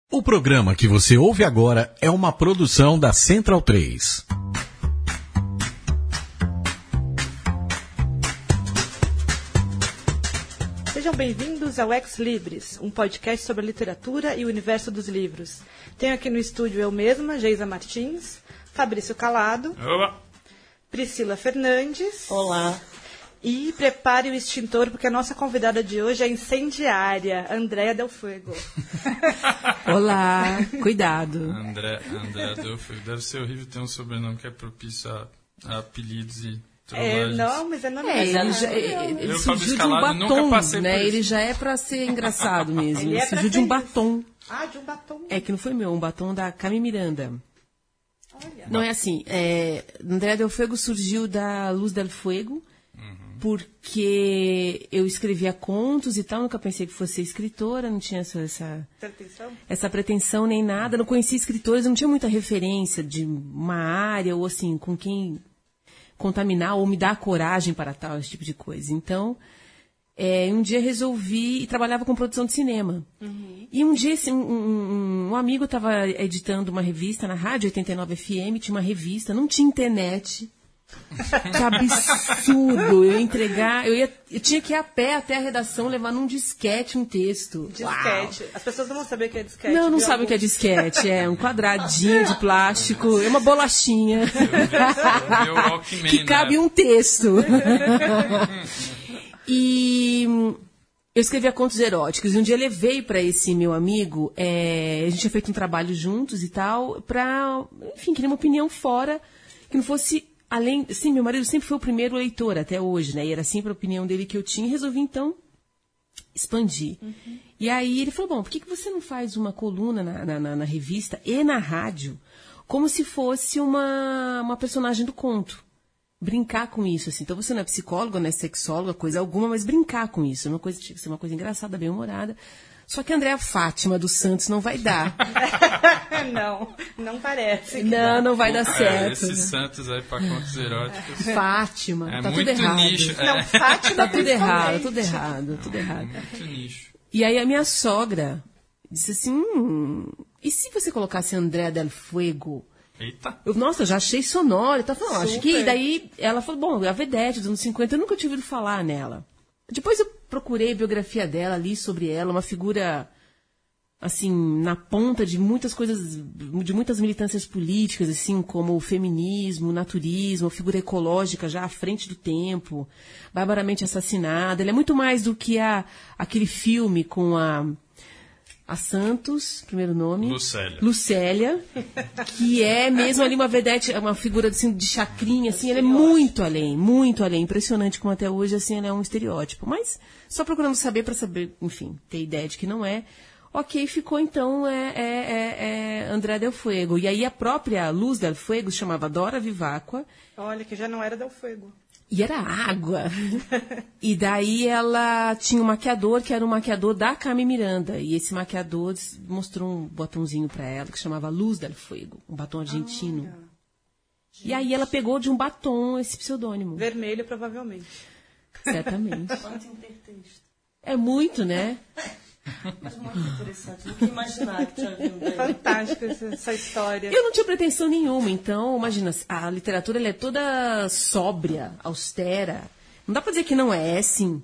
O programa que você ouve agora é uma produção da Central 3. Sejam bem-vindos ao Ex Libris, um podcast sobre a literatura e o universo dos livros. Tenho aqui no estúdio eu mesma, Geisa Martins, Fabrício Calado, Olá. Priscila Fernandes. Olá. E prepare o extintor, porque a nossa convidada de hoje é incendiária, Andréa Del Fuego. Olá, cuidado. André Del Fuego. Deve ser horrível ter um sobrenome que é propício a apelidos e trollagens. Não, mas é nome Ele surgiu de um batom, né? Ele já é pra ser engraçado mesmo. Ele surgiu de um batom. Ah, de um batom. É que não foi meu, um batom da Cami Miranda. Olha. Não é assim, André Del Fuego surgiu da Luz del Fuego, porque eu escrevia contos e tal, nunca pensei que fosse escritora, não tinha essa pretensão nem nada, não conhecia escritores, não tinha muita referência de uma área ou assim, com quem contaminar ou me dar coragem para tal, esse tipo de coisa. Então, um dia resolvi, e trabalhava com produção de cinema. E um dia assim, um amigo estava editando uma revista na Rádio 89 FM, tinha uma revista, não tinha internet. Que absurdo! Eu tinha que ir a pé até a redação levar num disquete um texto. Disquete. As pessoas não vão saber o que é disquete. Não sabem o que é disquete. É um quadradinho de plástico, é uma bolachinha que cabe um texto. E eu escrevia contos eróticos. E um dia eu levei para esse meu amigo, a gente tinha feito um trabalho juntos e tal, enfim, queria uma opinião fora, que não fosse além. Sim, meu marido sempre foi o primeiro leitor até hoje, né? E era sempre a opinião dele que eu tinha. E resolvi, então, expandir. E aí ele falou, bom, por que você não faz uma coluna na revista e na rádio como se fosse uma personagem do conto? Brincar com isso, assim. Então você não é psicóloga, não é sexóloga, coisa alguma, mas brincar com isso. Tinha que ser uma coisa engraçada, bem-humorada. Só que a Andréa Fátima dos Santos não vai dar. Não parece. Não vai dar certo. Esses Santos aí pra contos eróticos. Fátima, tá muito tudo errado. Nicho. Não, Fátima tá tudo errado, tudo errado. Muito nicho. E aí a minha sogra disse assim, e se você colocasse André Del Fuego? Eita. Nossa, eu já achei sonoro. Tá falando, acho que daí ela falou, bom, a vedete dos anos 50, eu nunca tinha ouvido falar nela. Depois eu procurei a biografia dela, li sobre ela, uma figura, assim, na ponta de muitas coisas, de muitas militâncias políticas, assim, como o feminismo, o naturismo, a figura ecológica já à frente do tempo, barbaramente assassinada. Ela é muito mais do que aquele filme com a Santos, primeiro nome. Lucélia, que é mesmo ali uma vedete, uma figura assim, de chacrinha, assim, ela é muito além. Impressionante como até hoje, assim, ela é um estereótipo. Mas só procurando saber, para saber, enfim, ter ideia de que não é. Ok, ficou então André Del Fuego. E aí a própria Luz Del Fuego se chamava Dora Viváqua. Olha, que já não era Del Fuego. E era água. E daí ela tinha um maquiador, que era um maquiador da Cami Miranda. E esse maquiador mostrou um batonzinho para ela, que chamava Luz del Fuego, um batom argentino. E aí ela pegou de um batom esse pseudônimo. Vermelho, provavelmente. Certamente. Quanto intertexto. É muito, né? Mas muito interessante. Nunca imaginar que tinha vindo daí. Fantástico essa história. Eu não tinha pretensão nenhuma, então, imagina, a literatura ela é toda sóbria, austera. Não dá pra dizer que não é, sim.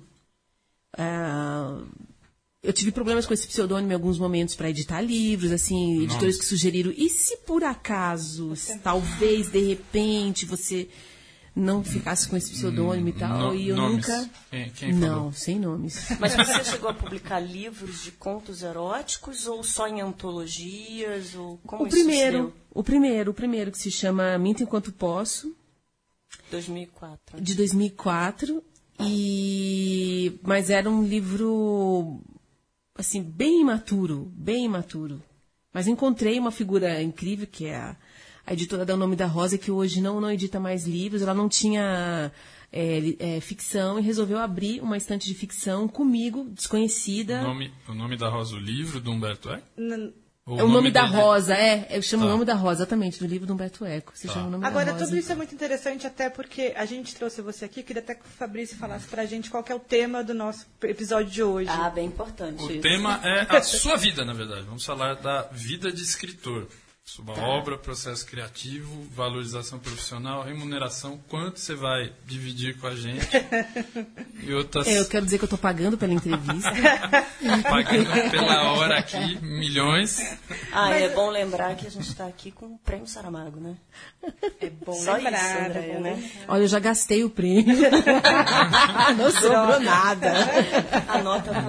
Eu tive problemas com esse pseudônimo em alguns momentos para editar livros, assim, editores que sugeriram. E se por acaso, talvez, de repente, você não ficasse com esse pseudônimo e tal, e eu nomes. nunca... Quem não, falou? sem nomes. Mas você chegou a publicar livros de contos eróticos ou só em antologias? Ou como isso se deu? O primeiro, que se chama Minto Enquanto Posso. 2004. De 2004. Mas era um livro, assim, bem imaturo. Mas encontrei uma figura incrível, que é a editora da O Nome da Rosa, que hoje não edita mais livros. Ela não tinha ficção e resolveu abrir uma estante de ficção comigo, desconhecida. O Nome da Rosa, o livro do Humberto Eco? Ou É o nome da dele- Rosa, eu chamo o nome da Rosa, exatamente, do livro do Humberto Eco. Se chama o nome Agora, da Rosa. tudo isso é muito interessante, até porque a gente trouxe você aqui, queria até que o Fabrício falasse pra gente qual que é o tema do nosso episódio de hoje. Ah, bem importante O isso. tema é a sua vida, na verdade. Vamos falar da vida de escritor. Sobre a obra, processo criativo, valorização profissional, remuneração, quanto você vai dividir com a gente e outras... Eu quero dizer que eu tô pagando pela entrevista. Pagando pela hora aqui, milhões. É bom lembrar que a gente está aqui com o Prêmio Saramago, né? É bom Só lembrar, isso, é Andréia, bom né? lembrar. Olha, eu já gastei o prêmio. Não sobrou nada. A nota tá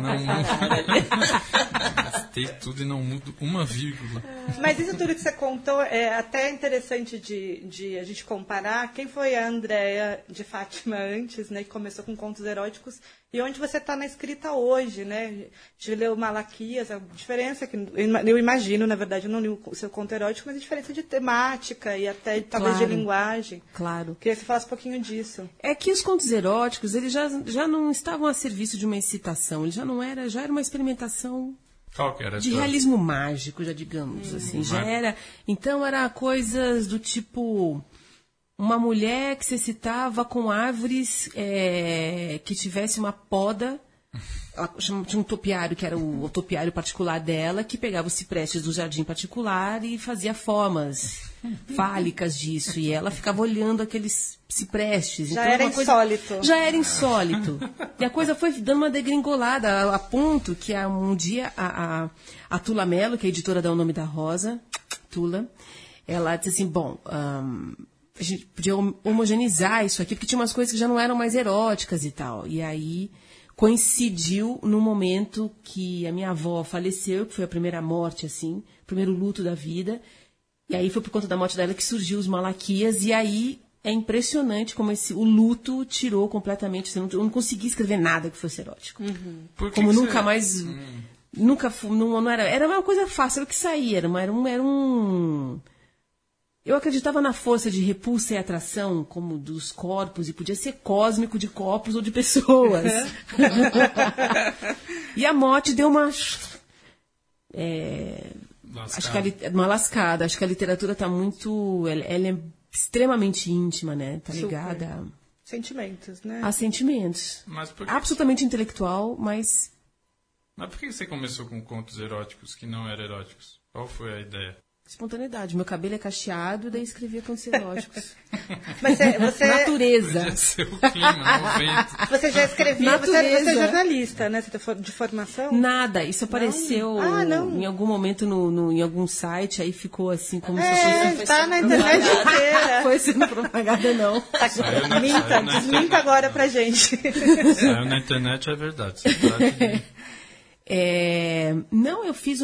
preparada. Gastei tudo e não mudo uma vírgula. Mas isso tudo que você contou é até interessante de a gente comparar. Quem foi a Andréia de Fátima antes, né, que começou com contos eróticos, e onde você está na escrita hoje, né? De ler o Malaquias, a diferença que eu imagino, na verdade, eu não li o seu conto erótico, mas a diferença de temática e até talvez de Claro. linguagem. Claro. Queria que você falasse um pouquinho disso. É que os contos eróticos, eles já não estavam a serviço de uma excitação, eles já era uma experimentação Qual que era a de sua- realismo mágico, já digamos assim. Já era. Então era coisas do tipo uma mulher que se excitava com árvores que tivesse uma poda. Tinha um topiário, que era o topiário particular dela, que pegava os ciprestes do jardim particular e fazia formas fálicas disso. E ela ficava olhando aqueles ciprestes. Já Então, era uma coisa- insólito. Já era insólito. E a coisa foi dando uma degringolada, a ponto que um dia a Tula Mello, que é a editora da O Nome da Rosa, Tula, ela disse assim, a gente podia homogeneizar isso aqui, porque tinha umas coisas que já não eram mais eróticas e tal. E aí coincidiu no momento que a minha avó faleceu, que foi a primeira morte, assim, o primeiro luto da vida. E aí foi por conta da morte dela que surgiu os Malaquias, e aí é impressionante como o luto tirou completamente. Eu não consegui escrever nada que fosse erótico. Por que Como que nunca você- mais. Nunca não era uma coisa fácil, era o que saía. Era um. Eu acreditava na força de repulsa e atração, como dos corpos, e podia ser cósmico de corpos ou de pessoas. E a morte deu uma. Acho que uma lascada. Acho que a literatura está muito. Ela é extremamente íntima, né? Tá Super. ligada Sentimentos, né? a sentimentos. Mas por que, Absolutamente intelectual, mas mas por que você começou com contos eróticos que não eram eróticos? Qual foi a ideia? espontaneidade. Meu cabelo é cacheado, daí escrevia contos eróticos. Mas você Natureza. Podia ser o clima, o vento. Você já escrevia, você Natureza. é jornalista, né? Você é de formação? Nada, isso apareceu não. em algum momento em algum site, aí ficou assim como se É, tá na internet inteira. foi sendo propaganda, não. Saiu na Minta, desminta internet. agora pra gente. Saiu na internet, é verdade. Você trata de- Não, eu fiz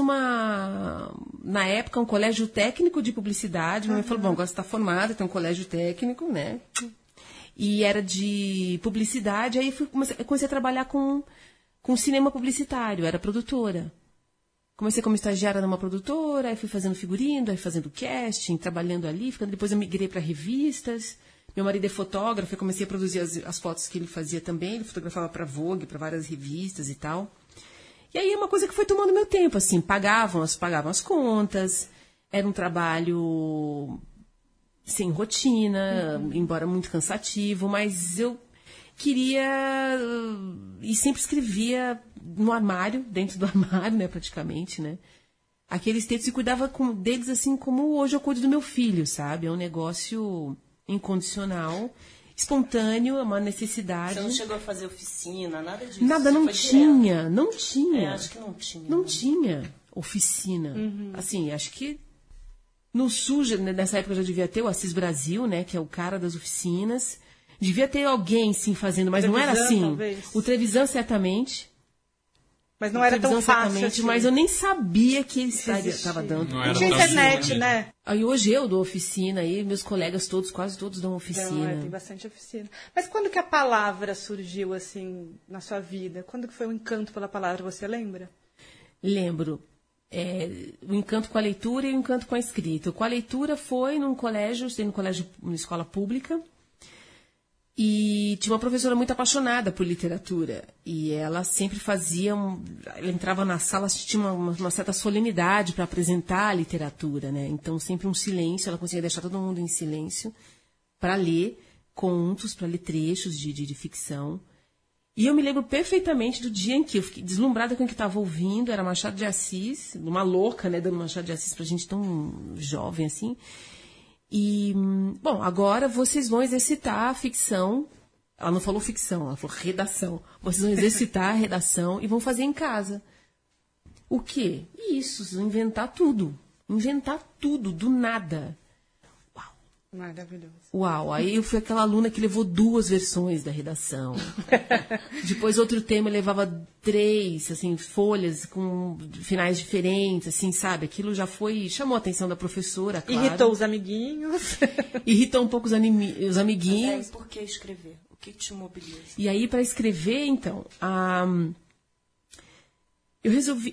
na época, um colégio técnico de publicidade. Minha mãe falou, bom, agora você está formada, tem um colégio técnico, né? E era de publicidade, aí comecei a trabalhar com cinema publicitário, era produtora. Comecei como estagiária numa produtora, aí fui fazendo figurino, aí fazendo casting, trabalhando ali, depois eu migrei para revistas. Meu marido é fotógrafo, eu comecei a produzir as fotos que ele fazia também, ele fotografava para Vogue, para várias revistas e tal. E aí é uma coisa que foi tomando meu tempo, assim, pagavam as contas, era um trabalho sem rotina, embora muito cansativo, mas eu queria e sempre escrevia no armário, dentro do armário, né, praticamente, né? Aqueles textos e cuidava deles assim como hoje eu cuido do meu filho, sabe? É um negócio incondicional, espontâneo, é uma necessidade. Você não chegou a fazer oficina, nada disso? Nada, não Foi tinha, não tinha. direto. Acho que não tinha. Não né? tinha oficina. Assim, acho que no Sul, nessa época já devia ter o Assis Brasil, né, que é o cara das oficinas. Devia ter alguém, sim, fazendo, mas não era Trevisan, assim. talvez. O Trevisan, certamente. Mas não era tão Trevisan, fácil certamente, assim. mas eu nem sabia que ele existia. estava dando. Não E era tinha tão internet, simples. né? Aí hoje eu dou oficina, aí meus colegas todos, quase todos dão Então, oficina. tem bastante oficina. Mas quando que a palavra surgiu, assim, na sua vida? Quando que foi o encanto pela palavra, você lembra? Lembro. O encanto com a leitura e o encanto com a escrita. Com a leitura foi num colégio, estudei numa escola pública. E tinha uma professora muito apaixonada por literatura. E ela sempre fazia... ela entrava na sala, tinha uma certa solenidade para apresentar a literatura, né? Então, sempre um silêncio. Ela conseguia deixar todo mundo em silêncio para ler contos, para ler trechos de ficção. E eu me lembro perfeitamente do dia em que eu fiquei deslumbrada com o que estava ouvindo. Era Machado de Assis, uma louca, né? Dando Machado de Assis pra gente tão jovem assim. E, bom, agora vocês vão exercitar a ficção. Ela não falou ficção, ela falou redação. Vocês vão exercitar a redação e vão fazer em casa. O quê? Isso, inventar tudo. Inventar tudo, do nada. Uau. Maravilhoso. Uau, aí eu fui aquela aluna que levou 2 versões da redação. Depois outro tema eu levava 3, assim, folhas com finais diferentes, assim, sabe? Aquilo já chamou a atenção da professora, claro. Irritou os amiguinhos. Irritou um pouco os amiguinhos. Mas por que escrever? O que te mobiliza? E aí, para escrever, então, eu resolvi...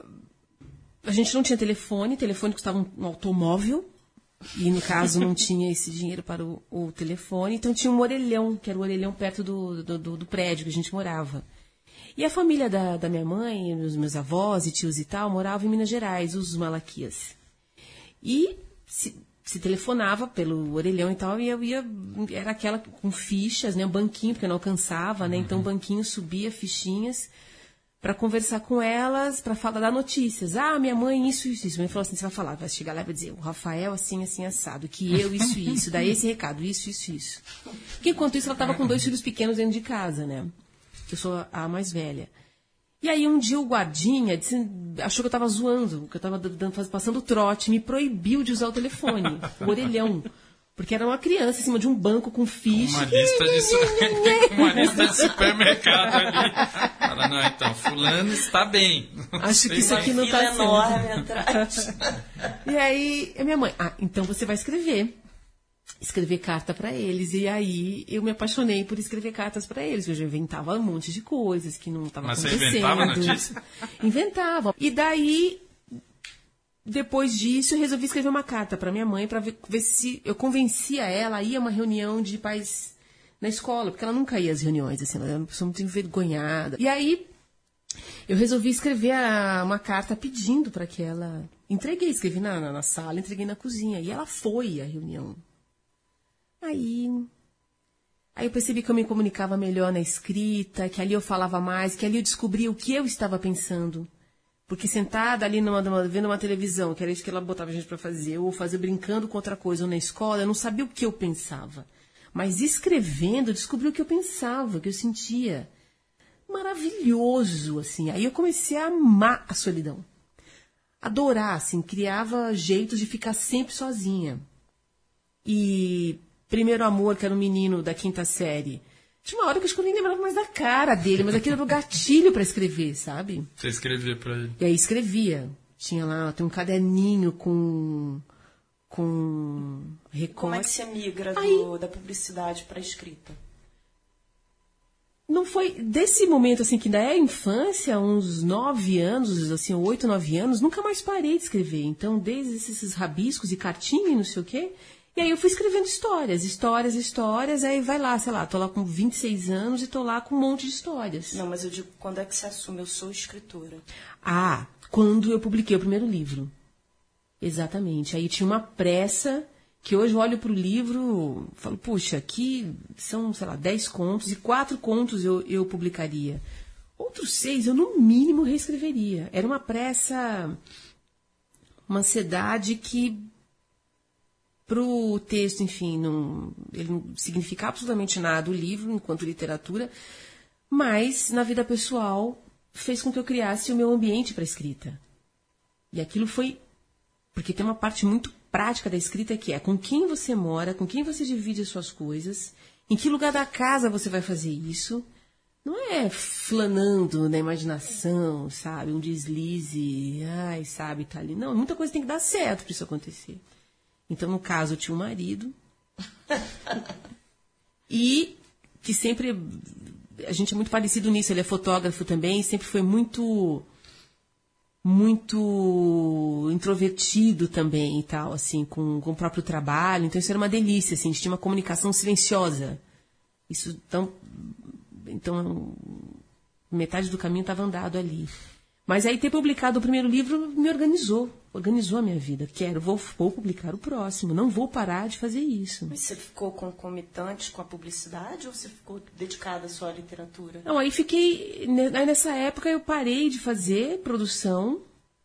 a gente não tinha telefone custava um automóvel. E, no caso, não tinha esse dinheiro para o telefone. Então, tinha um orelhão, que era o orelhão perto do prédio que a gente morava. E a família da minha mãe, os meus avós e tios e tal, moravam em Minas Gerais, os Malaquias. E se telefonava pelo orelhão e tal, e eu ia... Era aquela com fichas, né? Um banquinho, porque eu não alcançava, né? Então, o banquinho subia fichinhas para conversar com elas, para falar, dar notícias. Minha mãe, isso. Minha mãe falou assim, você vai falar, vai chegar lá e vai dizer, o Rafael assim, assim, assado, que eu, isso, dá esse recado, isso. Porque enquanto isso ela estava com 2 filhos pequenos dentro de casa, né? Que eu sou a mais velha. E aí um dia o guardinha achou que eu estava zoando, que eu estava passando trote, me proibiu de usar o telefone, o orelhão. Porque era uma criança em cima de um banco com ficha. Uma lista de supermercado ali. Fala, não, então, fulano está bem. Acho que isso aqui não está certo. Enorme atrás. E aí, a minha mãe, então você vai escrever. Escrever carta para eles. E aí, eu me apaixonei por escrever cartas para eles. Eu já inventava um monte de coisas que não estava acontecendo. Mas você inventava notícia? Inventava. E daí... Depois disso, eu resolvi escrever uma carta para minha mãe para ver se eu convencia ela a ir a uma reunião de pais na escola, porque ela nunca ia às reuniões, assim, ela era uma pessoa muito envergonhada. E aí, eu resolvi escrever uma carta pedindo para que ela... escrevi na sala, entreguei na cozinha, e ela foi à reunião. Aí eu percebi que eu me comunicava melhor na escrita, que ali eu falava mais, que ali eu descobria o que eu estava pensando. Porque sentada ali vendo uma televisão, que era isso que ela botava a gente para fazer, ou brincando com outra coisa, ou na escola, eu não sabia o que eu pensava. Mas escrevendo, eu descobri o que eu pensava, o que eu sentia. Maravilhoso, assim. Aí eu comecei a amar a solidão. Adorar, assim, criava jeitos de ficar sempre sozinha. E primeiro amor, que era um menino da 5ª série... Tinha uma hora que eu acho que eu nem lembrava mais da cara dele, mas aquilo era o gatilho para escrever, sabe? Você escrevia para ele? E aí escrevia. Tem um caderninho com recorte. Como é que você migra da publicidade para a escrita? Não foi desse momento, assim, que ainda é infância, uns 9 anos, assim, 8, 9 anos, nunca mais parei de escrever. Então, desde esses rabiscos e cartinha e não sei o quê... E aí eu fui escrevendo histórias, aí vai lá, sei lá, tô lá com 26 anos e tô lá com um monte de histórias. Não, mas eu digo, quando é que você assume? Eu sou escritora. Quando eu publiquei o primeiro livro. Exatamente. Aí tinha uma pressa, que hoje eu olho pro livro, falo, puxa, aqui são, sei lá, 10 contos, e 4 contos eu publicaria. Outros 6 eu, no mínimo, reescreveria. Era uma pressa, uma ansiedade que... Pro texto, enfim, ele não significa absolutamente nada, o livro, enquanto literatura, mas, na vida pessoal, fez com que eu criasse o meu ambiente para a escrita. E aquilo foi... Porque tem uma parte muito prática da escrita que é com quem você mora, com quem você divide as suas coisas, em que lugar da casa você vai fazer isso. Não é flanando na imaginação, sabe? Um deslize, sabe, tá ali. Não, muita coisa tem que dar certo para isso acontecer. Então, no caso, eu tinha um marido e que sempre... A gente é muito parecido nisso, ele é fotógrafo também, sempre foi muito introvertido também e tal, assim, com o próprio trabalho. Então, isso era uma delícia, assim, a gente tinha uma comunicação silenciosa. Isso, então metade do caminho estava andado ali. Mas aí ter publicado o primeiro livro me organizou a minha vida. Vou publicar o próximo, não vou parar de fazer isso. Mas você ficou concomitante com a publicidade ou você ficou dedicada só à literatura? Não, aí nessa época eu parei de fazer produção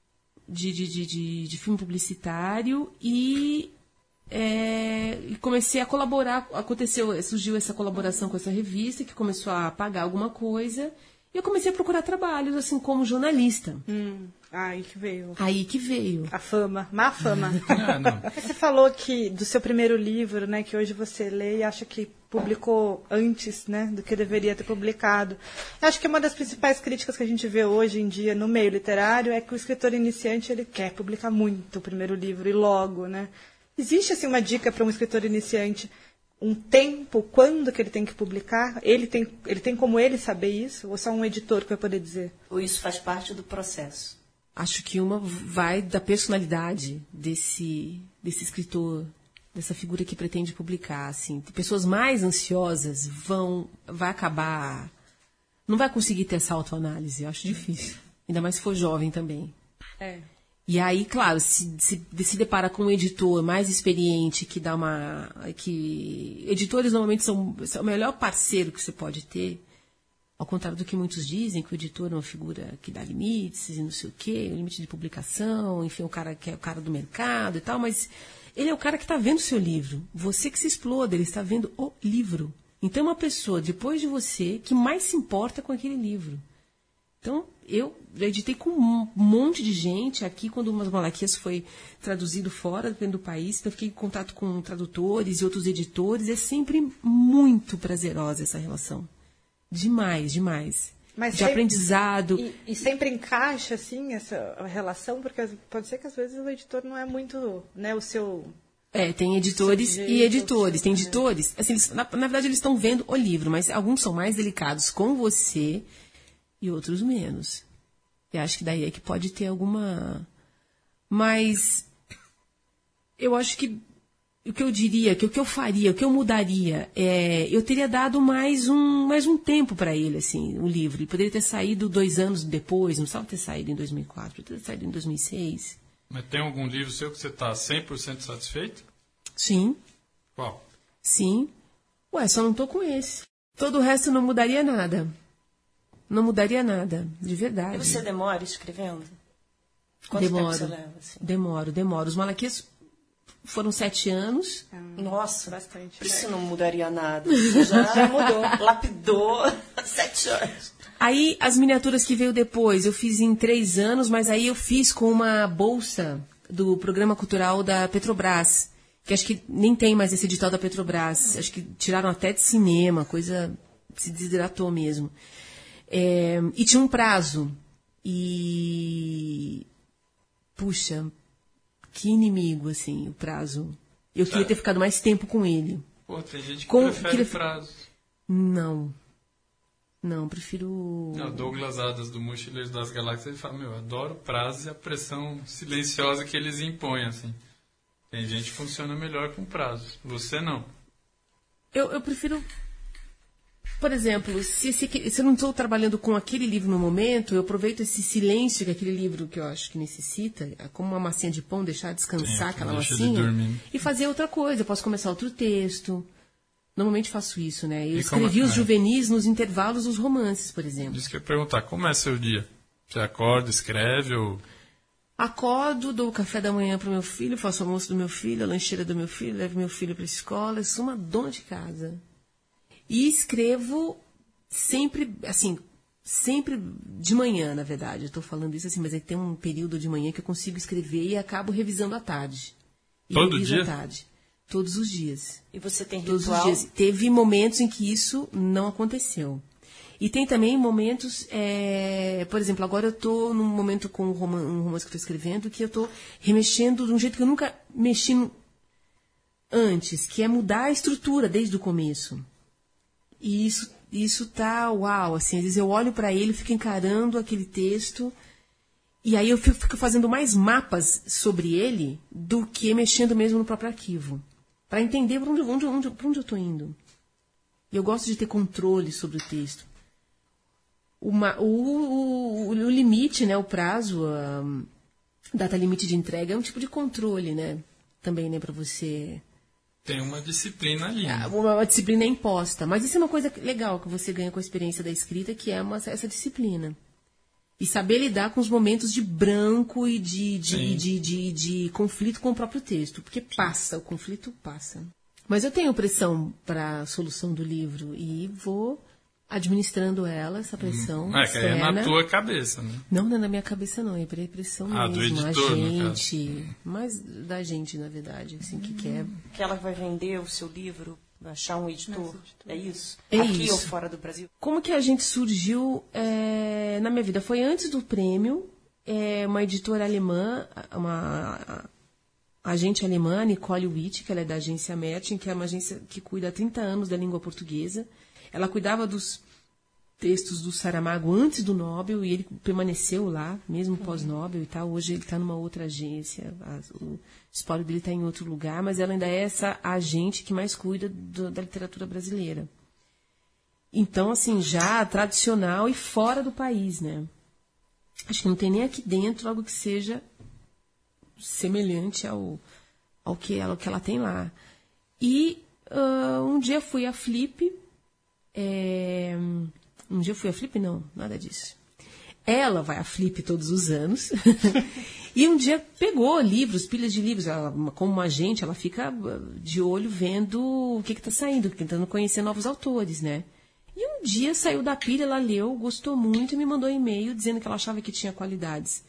de filme publicitário e comecei a colaborar. Surgiu essa colaboração com essa revista que começou a pagar alguma coisa. E eu comecei a procurar trabalhos, assim, como jornalista. Aí que veio. Aí que veio. A fama, má fama. Não. Você falou que do seu primeiro livro, né, que hoje você lê e acha que publicou antes, né, do que deveria ter publicado. Eu acho que uma das principais críticas que a gente vê hoje em dia no meio literário é que o escritor iniciante ele quer publicar muito o primeiro livro e logo, né? Existe assim uma dica para um escritor iniciante? Um tempo, quando que ele tem que publicar? Ele tem como ele saber isso? Ou só um editor que vai poder dizer? Ou isso faz parte do processo? Acho que uma vai da personalidade desse escritor, dessa figura que pretende publicar. Assim. Pessoas mais ansiosas vai acabar... Não vai conseguir ter essa autoanálise, eu acho difícil. Ainda mais se for jovem também. E aí, claro, se depara com um editor mais experiente que dá editores normalmente são o melhor parceiro que você pode ter, ao contrário do que muitos dizem, que o editor é uma figura que dá limites e não sei o quê, limite de publicação, enfim, o cara que é o cara do mercado e tal, mas ele é o cara que está vendo o seu livro. Você que se exploda, ele está vendo o livro. Então, é uma pessoa, depois de você, que mais se importa com aquele livro. Então, eu editei com um monte de gente. Aqui, quando Umas Malaquias foi traduzido fora do país, então eu fiquei em contato com tradutores e outros editores. É sempre muito prazerosa essa relação. Demais, demais. Mas de aprendizado. E sempre encaixa, assim, essa relação? Porque pode ser que, às vezes, o editor não é muito, né, o seu... Tem editores e editores. Tem editores, assim, na verdade, eles estão vendo o livro, mas alguns são mais delicados com você... e outros menos. Eu acho que daí é que pode ter alguma... Mas eu acho que o que eu diria, que o que eu faria, o que eu mudaria, eu teria dado mais um tempo para ele, assim, o livro. Ele poderia ter saído 2 anos depois, não precisava ter saído em 2004, poderia ter saído em 2006. Mas tem algum livro seu que você está 100% satisfeito? Sim. Qual? Sim. Só não estou com esse. Todo o resto não mudaria nada. Não mudaria nada, de verdade. E você demora escrevendo? Quanto tempo você leva? Assim? Demoro. Os Malaquias foram 7 anos. Nossa, bastante. Isso não mudaria nada. Você já mudou, lapidou 7 anos. Aí, as miniaturas que veio depois, eu fiz em 3 anos, mas aí eu fiz com uma bolsa do Programa Cultural da Petrobras, que acho que nem tem mais esse edital da Petrobras. Acho que tiraram até de cinema, coisa se desidratou mesmo. E tinha um prazo. E... Puxa, que inimigo, assim, o prazo. Eu queria ter ficado mais tempo com ele. Pô, tem gente que prefere prazo. Não, prefiro... O Douglas Adams, do Mochileiros das Galáxias, ele fala, eu adoro prazo e a pressão silenciosa que eles impõem, assim. Tem gente que funciona melhor com prazo. Você não. Eu prefiro... Por exemplo, se eu não estou trabalhando com aquele livro no momento, eu aproveito esse silêncio que aquele livro que eu acho que necessita, como uma massinha de pão, deixar descansar aquela massinha e fazer outra coisa. Eu posso começar outro texto. Normalmente faço isso, né? Eu escrevi os juvenis nos intervalos dos romances, por exemplo. Isso que eu ia perguntar, como é seu dia? Você acorda, escreve ou... Acordo, dou o café da manhã para o meu filho, faço o almoço do meu filho, a lancheira do meu filho, levo meu filho para a escola. Eu sou uma dona de casa. E escrevo sempre, assim, sempre de manhã, na verdade. Eu estou falando isso assim, mas aí tem um período de manhã que eu consigo escrever e acabo revisando à tarde. Todo dia? À tarde. Todos os dias. E você tem Todos ritual? Os dias. Teve momentos em que isso não aconteceu. E tem também momentos, por exemplo, agora eu estou num momento com um romance que estou escrevendo, que eu estou remexendo de um jeito que eu nunca mexi antes, que é mudar a estrutura desde o começo. E isso tá uau, assim, às vezes eu olho para ele, fico encarando aquele texto, e aí eu fico fazendo mais mapas sobre ele do que mexendo mesmo no próprio arquivo, para entender para onde eu estou indo. E eu gosto de ter controle sobre o texto. O limite, né, o prazo, a data limite de entrega é um tipo de controle, né? Também, né, para você... Tem uma disciplina ali. Né? Uma disciplina é imposta. Mas isso é uma coisa legal que você ganha com a experiência da escrita, que é essa disciplina. E saber lidar com os momentos de branco e de conflito com o próprio texto. Porque passa, o conflito passa. Mas eu tenho pressão para a solução do livro e vou administrando essa pressão externa. É na tua cabeça, né? Não é na minha cabeça, não. É pressão mesmo. Do editor, a gente, mais da gente, na verdade, assim, que quer. Que ela vai vender o seu livro, achar um editor. É isso? É Aqui isso. ou fora do Brasil? Como que a gente surgiu na minha vida? Foi antes do prêmio. Uma editora alemã, uma agente alemã, Nicole Witt, que ela é da agência Mertin, que é uma agência que cuida há 30 anos da língua portuguesa. Ela cuidava dos textos do Saramago antes do Nobel e ele permaneceu lá, mesmo pós-Nobel e tal. Hoje ele está numa outra agência, o espólio dele está em outro lugar, mas ela ainda é essa agente que mais cuida da literatura brasileira. Então, assim, já tradicional e fora do país, né? Acho que não tem nem aqui dentro algo que seja semelhante ao que ela tem lá. E um dia fui à Flip. Um dia eu fui à Flip? Não, nada disso. Ela vai à Flip todos os anos. E um dia pegou livros, pilhas de livros. Ela, como uma agente, ela fica de olho vendo o que está saindo, tentando conhecer novos autores, né? E um dia saiu da pilha, ela leu, gostou muito e me mandou um e-mail dizendo que ela achava que tinha qualidades.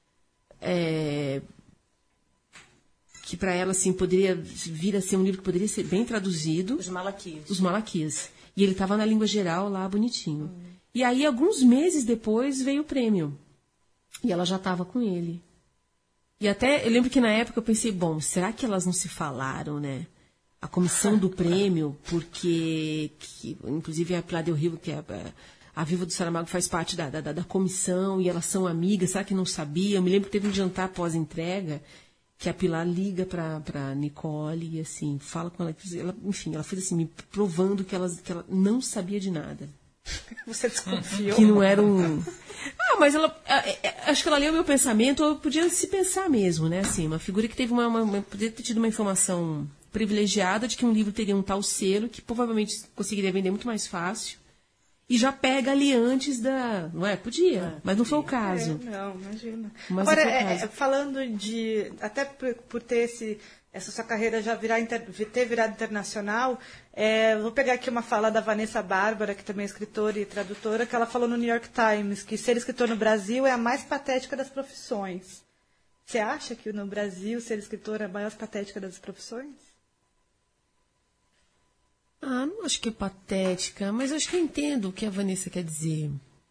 Que para ela, assim, poderia vir a ser um livro que poderia ser bem traduzido. Os Malaquias. Os Malaquias. E ele estava na língua geral lá, bonitinho. E aí, alguns meses depois, veio o prêmio. E ela já estava com ele. E até, eu lembro que na época eu pensei, bom, será que elas não se falaram, né? A comissão do prêmio, porque, inclusive a Pilar Del Rio, que é a Viva do Saramago, faz parte da comissão, e elas são amigas, será que não sabia? Eu me lembro que teve um jantar pós-entrega, que a Pilar liga para Nicole e, assim, fala com ela. Enfim, ela fez assim, me provando que ela não sabia de nada. Você desconfiou? Que não era um... mas ela... acho que ela leu o meu pensamento, eu podia se pensar mesmo, né? Assim, uma figura que teve podia ter tido uma informação privilegiada de que um livro teria um tal selo que provavelmente conseguiria vender muito mais fácil. E já pega ali antes da... Não é? Podia, mas não foi o caso. Não, imagina. Mas agora, falando de... Até por ter essa sua carreira já ter virado internacional, vou pegar aqui uma fala da Vanessa Bárbara, que também é escritora e tradutora, que ela falou no New York Times que ser escritor no Brasil é a mais patética das profissões. Você acha que no Brasil ser escritor é a mais patética das profissões? Não acho que é patética, mas acho que eu entendo o que a Vanessa quer dizer.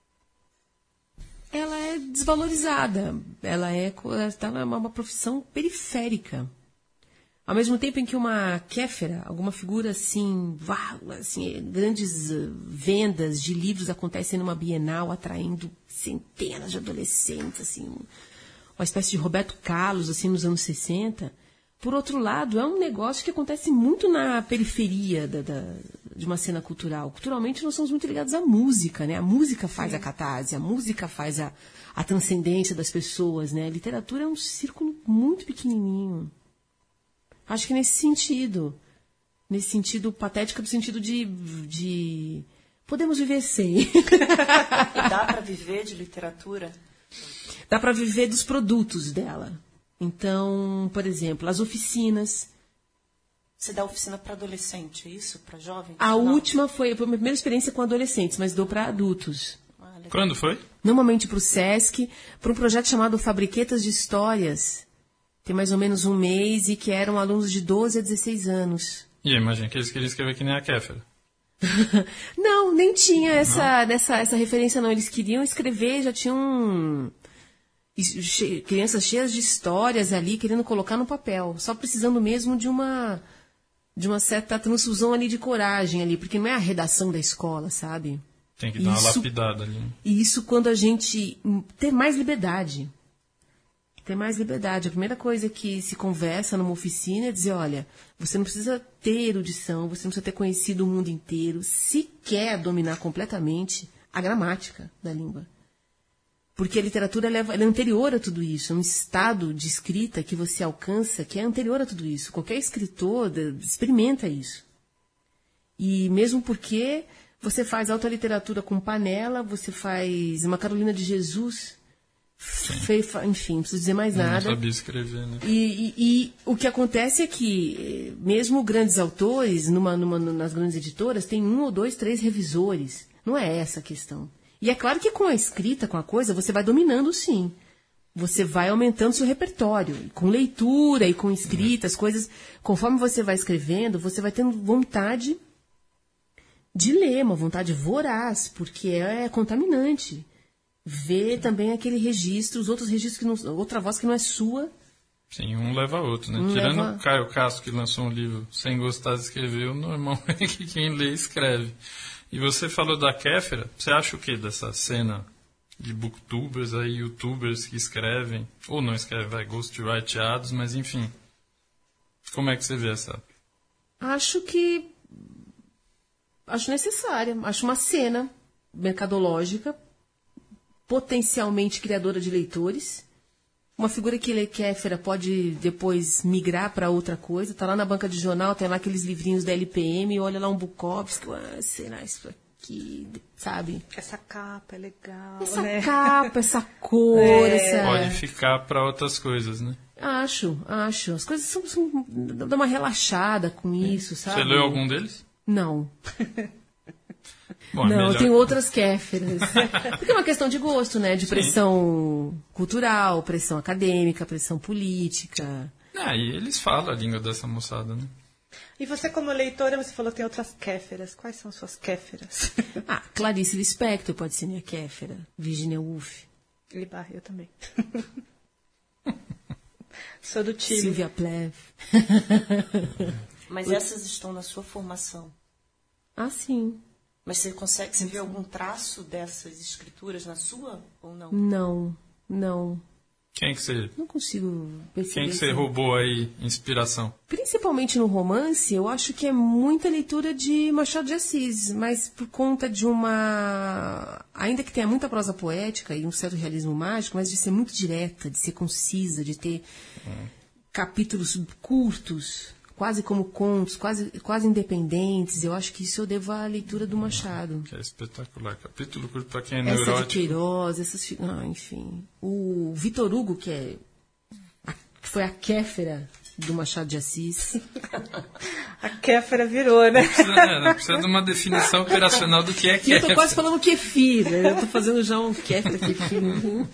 Ela é desvalorizada, ela está numa profissão periférica. Ao mesmo tempo em que uma kéfera, alguma figura assim, grandes vendas de livros acontecem numa Bienal, atraindo centenas de adolescentes, assim, uma espécie de Roberto Carlos, assim, nos anos 60... Por outro lado, é um negócio que acontece muito na periferia de uma cena cultural. Culturalmente, nós somos muito ligados à música, né? A música faz a catarse, a música faz a transcendência das pessoas, né? A literatura é um círculo muito pequenininho. Acho que nesse sentido patética, no sentido de podemos viver sem. E dá para viver de literatura? Dá para viver dos produtos dela. Então, por exemplo, as oficinas. Você dá oficina para adolescente, é isso? Para jovens? Última foi a minha primeira experiência com adolescentes, mas dou para adultos. Quando foi? Normalmente para o SESC, para um projeto chamado Fabriquetas de Histórias. Tem mais ou menos um mês e que eram alunos de 12 a 16 anos. E imagina que eles queriam escrever que nem a Kéfera. Não, nem tinha essa referência, não. Eles queriam escrever, já tinham... crianças cheias de histórias ali, querendo colocar no papel, só precisando mesmo de uma certa transfusão ali de coragem ali, porque não é a redação da escola, sabe? Tem que dar uma lapidada ali. E isso quando a gente ter mais liberdade. Ter mais liberdade. A primeira coisa que se conversa numa oficina é dizer, olha, você não precisa ter erudição, você não precisa ter conhecido o mundo inteiro, se quer dominar completamente a gramática da língua. Porque a literatura ela é anterior a tudo isso, é um estado de escrita que você alcança que é anterior a tudo isso. Qualquer escritor experimenta isso. E mesmo porque você faz alta literatura com panela, você faz uma Carolina de Jesus... Enfim, não preciso dizer mais nada. Não sabia escrever, né? E o que acontece é que, mesmo grandes autores, nas grandes editoras, tem 1 ou 2, 3 revisores. Não é essa a questão. E é claro que com a escrita, com a coisa, você vai dominando, sim. Você vai aumentando seu repertório. Com leitura e com escrita, as coisas... Conforme você vai escrevendo, você vai tendo vontade de ler, uma vontade voraz, porque é contaminante. Ver também aquele registro, os outros registros, outra voz que não é sua. Sim, um leva a outro, né? Tirando o Caio Castro, que lançou um livro sem gostar de escrever, o normal é que quem lê escreve. E você falou da Kéfera, você acha o que dessa cena de booktubers, aí, youtubers que escrevem, ou não escrevem, ghostwriteados, mas enfim. Como é que você vê essa? Acho necessária, acho uma cena mercadológica, potencialmente criadora de leitores, uma figura que Kéfera pode depois migrar para outra coisa, tá lá na banca de jornal, tem lá aqueles livrinhos da LPM, olha lá um Bukowski, será isso aqui, sabe? Essa capa é legal, essa né? capa, essa cor, essa... Pode ficar para outras coisas, né? Acho. As coisas dá uma relaxada com isso, sabe? Você leu algum deles? Não. Bom, não, tem outras Kéferas. Porque é uma questão de gosto, né? De pressão cultural, pressão acadêmica, pressão política. E eles falam a língua dessa moçada, né? E você, como leitora, você falou que tem outras Kéferas. Quais são suas Kéferas? Clarice Lispector pode ser minha Kéfera. Virginia Woolf. Eu também. Sou do time. Sylvia Plath. Mas essas estão na sua formação? Sim. Mas você vê algum traço dessas escrituras na sua ou não? Não. Quem que você... Não consigo perceber. Quem que você roubou aí inspiração? Principalmente no romance, eu acho que é muita leitura de Machado de Assis, mas por conta de uma... Ainda que tenha muita prosa poética e um certo realismo mágico, mas de ser muito direta, de ser concisa, de ter capítulos curtos, quase como contos, quase independentes. Eu acho que isso eu devo à leitura do Machado. Que é espetacular. Capítulo curto para quem é neurótico. Essa de Queiroz, enfim. O Vitor Hugo, que foi a Kéfera do Machado de Assis. A Kéfera virou, né? Não precisa de uma definição operacional do que é Kéfera. Eu tô quase falando kefir, né? Eu tô fazendo já um Kéfera, kefir.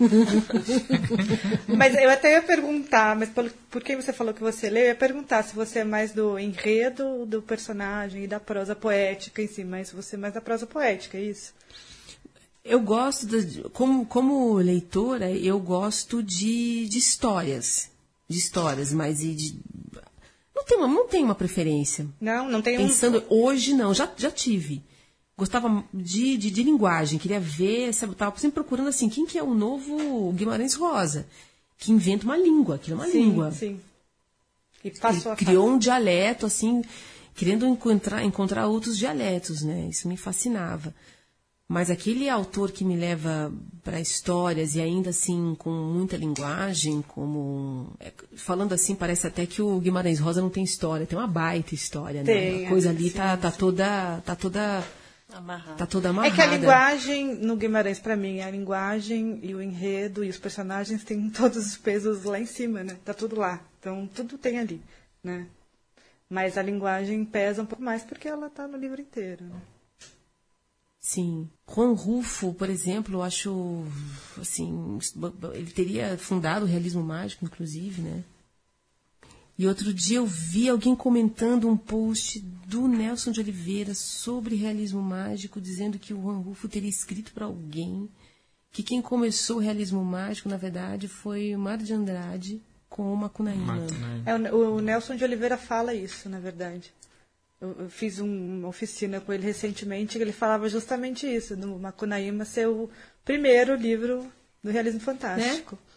Mas eu até ia perguntar, mas por que você falou que você leu? Eu ia perguntar se você é mais do enredo, do personagem e da prosa poética em si, mas você é mais da prosa poética, é isso? Eu gosto, como leitora, eu gosto de histórias. De histórias, mas não tem uma preferência. Não tem Pensando, hoje não, já tive. Gostava de linguagem, queria ver, estava sempre procurando assim, quem que é o novo Guimarães Rosa, que inventa uma língua, aquilo é uma língua. Sim. E passou criou um dialeto, assim, querendo encontrar outros dialetos, né? Isso me fascinava. Mas aquele autor que me leva para histórias e ainda assim com muita linguagem, falando assim, parece até que o Guimarães Rosa não tem história, tem uma baita história, né? A coisa ali tá toda amarrada. Tá toda amarrada. É que a linguagem no Guimarães, para mim, a linguagem e o enredo e os personagens têm todos os pesos lá em cima, né? Tá tudo lá. Então tudo tem ali, né? Mas a linguagem pesa um pouco mais porque ela tá no livro inteiro, né? Sim. Juan Rulfo, por exemplo, eu acho, assim, ele teria fundado o realismo mágico, inclusive, né? E outro dia eu vi alguém comentando um post do Nelson de Oliveira sobre realismo mágico, dizendo que o Juan Rulfo teria escrito para alguém, que quem começou o realismo mágico, na verdade, foi o Mário de Andrade com o Macunaíma. O Nelson de Oliveira fala isso, na verdade. Eu fiz uma oficina com ele recentemente e ele falava justamente isso, do Macunaíma ser o primeiro livro do realismo fantástico.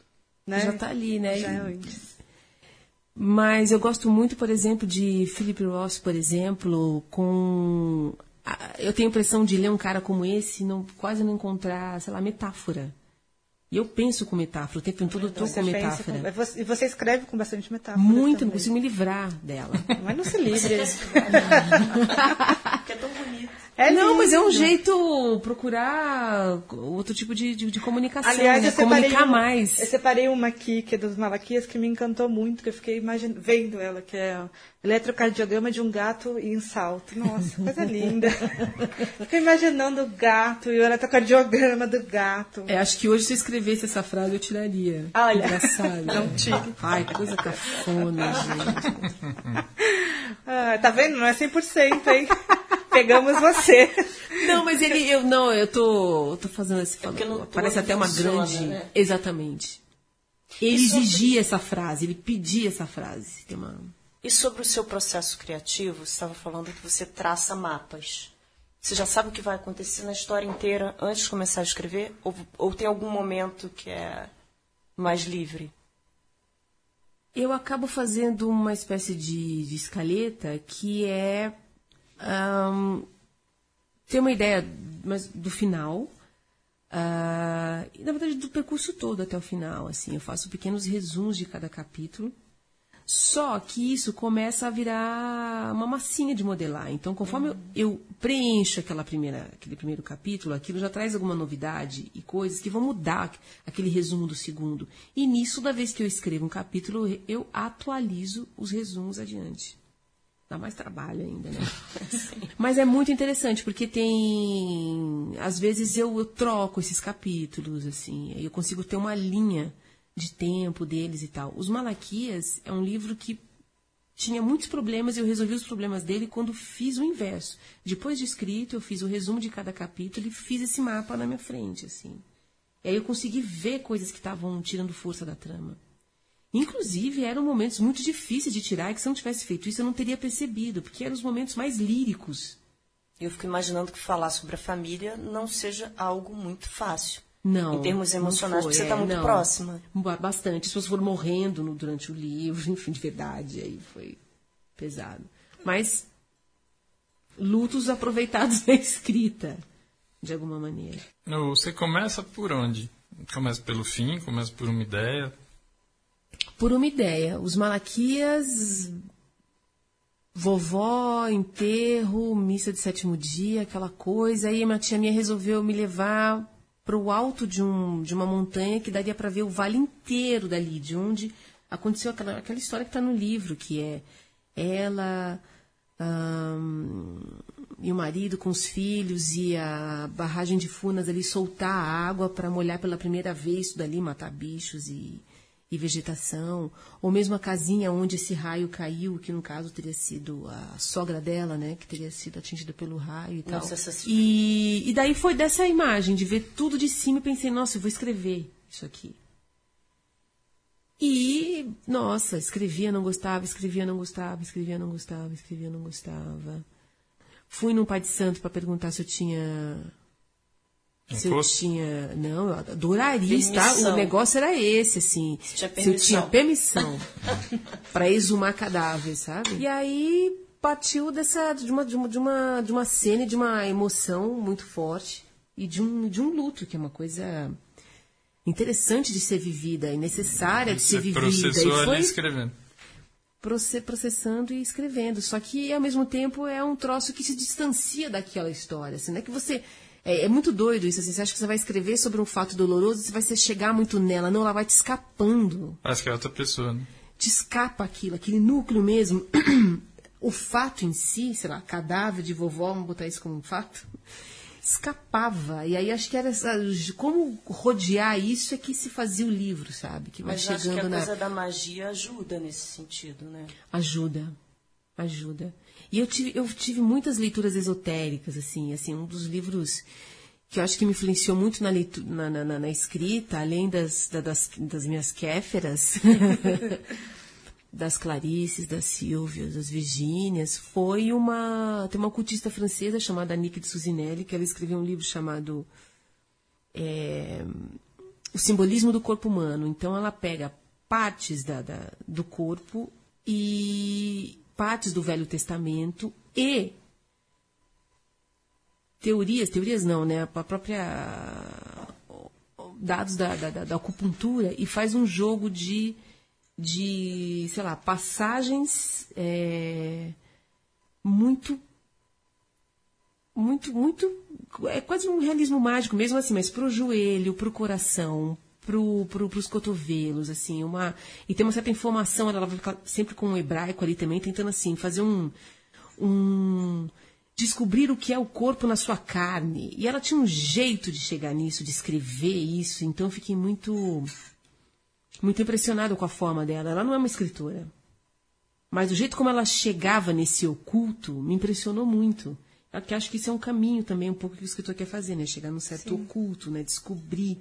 né? Já tá ali, né? Já é antes. Mas eu gosto muito, por exemplo, de Philip Roth, por exemplo, eu tenho a impressão de ler um cara como esse e quase não encontrar, sei lá, metáfora. E eu penso com metáfora, o tempo todo eu tô com metáfora. E você escreve com bastante metáfora. Muito, também. não consigo me livrar dela. Mas não se livre. Porque é tão bonito. Não, mas é um jeito procurar outro tipo de comunicação, Aliás, né? Comunicar mais. Eu separei uma aqui, que é dos Malaquias, que me encantou muito, que eu fiquei vendo ela, que é o eletrocardiograma de um gato em salto. Nossa, coisa linda. Fiquei imaginando o gato e o eletrocardiograma do gato. Acho que hoje se eu escrevesse essa frase eu tiraria. Olha, engraçado. Não tire. Ai, coisa cafona, gente. Tá vendo? Não é 100%, hein? Pegamos você. Não, mas eu tô fazendo esse parece até uma funciona, grande. né? Exatamente. Ele exigia essa frase, ele pedia essa frase. E sobre o seu processo criativo, você estava falando que você traça mapas. Você já sabe o que vai acontecer na história inteira antes de começar a escrever? Ou tem algum momento que é mais livre? Eu acabo fazendo uma espécie de escaleta que é ter uma ideia do final, e, na verdade, do percurso todo até o final. Assim, eu faço pequenos resumos de cada capítulo, só que isso começa a virar uma massinha de modelar. Então, conforme eu preencho aquele primeiro capítulo, aquilo já traz alguma novidade e coisas que vão mudar aquele resumo do segundo. E nisso, toda vez que eu escrevo um capítulo, eu atualizo os resumos adiante. Dá mais trabalho ainda, né? Mas é muito interessante, porque às vezes eu troco esses capítulos, assim, eu consigo ter uma linha de tempo deles e tal. Os Malaquias é um livro que tinha muitos problemas e eu resolvi os problemas dele quando fiz o inverso. Depois de escrito, eu fiz o resumo de cada capítulo e fiz esse mapa na minha frente, assim. E aí eu consegui ver coisas que estavam tirando força da trama. Inclusive, eram momentos muito difíceis de tirar, e que se eu não tivesse feito isso, eu não teria percebido, porque eram os momentos mais líricos. Eu fico imaginando que falar sobre a família não seja algo muito fácil. Não. Em termos emocionais, porque você está muito próxima. Bastante. As pessoas foram morrendo durante o livro, enfim, de verdade. Aí foi pesado. Mas lutos aproveitados na escrita, de alguma maneira. Você começa por onde? Começa pelo fim? Começa por uma ideia? Por uma ideia. Os Malaquias, vovó, enterro, missa de sétimo dia, aquela coisa. Aí uma tia minha resolveu me levar para o alto de uma montanha que daria para ver o vale inteiro dali, de onde aconteceu aquela história que está no livro, que é ela e o marido com os filhos e a barragem de Furnas ali soltar a água para molhar pela primeira vez tudo ali, matar bichos e vegetação, ou mesmo a casinha onde esse raio caiu, que no caso teria sido a sogra dela, né, que teria sido atingida pelo raio e tal. E daí foi dessa imagem, de ver tudo de cima e pensei, nossa, eu vou escrever isso aqui. E, nossa, escrevia, não gostava, escrevia, não gostava, escrevia, não gostava, escrevia, não gostava. Fui num pai de santo para perguntar se eu tinha... Não, eu adoraria estar. O negócio era esse, assim. Se eu tinha permissão para exumar cadáver, sabe? E aí partiu de uma cena, de uma emoção muito forte e de um luto, que é uma coisa interessante de ser vivida e necessária de ser vivida. Processou ali escrevendo. Processando e escrevendo. Só que, ao mesmo tempo, é um troço que se distancia daquela história. Assim, não é que você... É muito doido isso, assim, você acha que você vai escrever sobre um fato doloroso, você vai chegar muito nela. Não, ela vai te escapando. Parece que é outra pessoa, né? Te escapa aquele núcleo mesmo. O fato em si, sei lá, cadáver de vovó, vamos botar isso como um fato, escapava. E aí acho que era como rodear isso é que se fazia o livro, sabe? Que vai Mas chegando acho que a coisa da magia ajuda nesse sentido, né? Ajuda. E eu tive muitas leituras esotéricas, assim, um dos livros que eu acho que me influenciou muito na escrita, além das minhas Kéferas, das Clarices, das Sílvias, das Virgínias, tem uma ocultista francesa chamada Annick de Suzinelli, que ela escreveu um livro chamado o simbolismo do corpo humano. Então, ela pega partes do corpo e partes do Velho Testamento e teorias não, né? A própria dados da acupuntura e faz um jogo de sei lá, passagens muito, é quase um realismo mágico mesmo assim, mas pro joelho, pro coração, pros cotovelos, assim, e tem uma certa informação, ela vai ficar sempre com um hebraico ali também, tentando assim, fazer descobrir o que é o corpo na sua carne. E ela tinha um jeito de chegar nisso, de escrever isso, então eu fiquei muito impressionado com a forma dela. Ela não é uma escritora, mas o jeito como ela chegava nesse oculto me impressionou muito. Eu acho que isso é um caminho também, um pouco que o escritor quer fazer, né? Chegar num certo oculto, né? Descobrir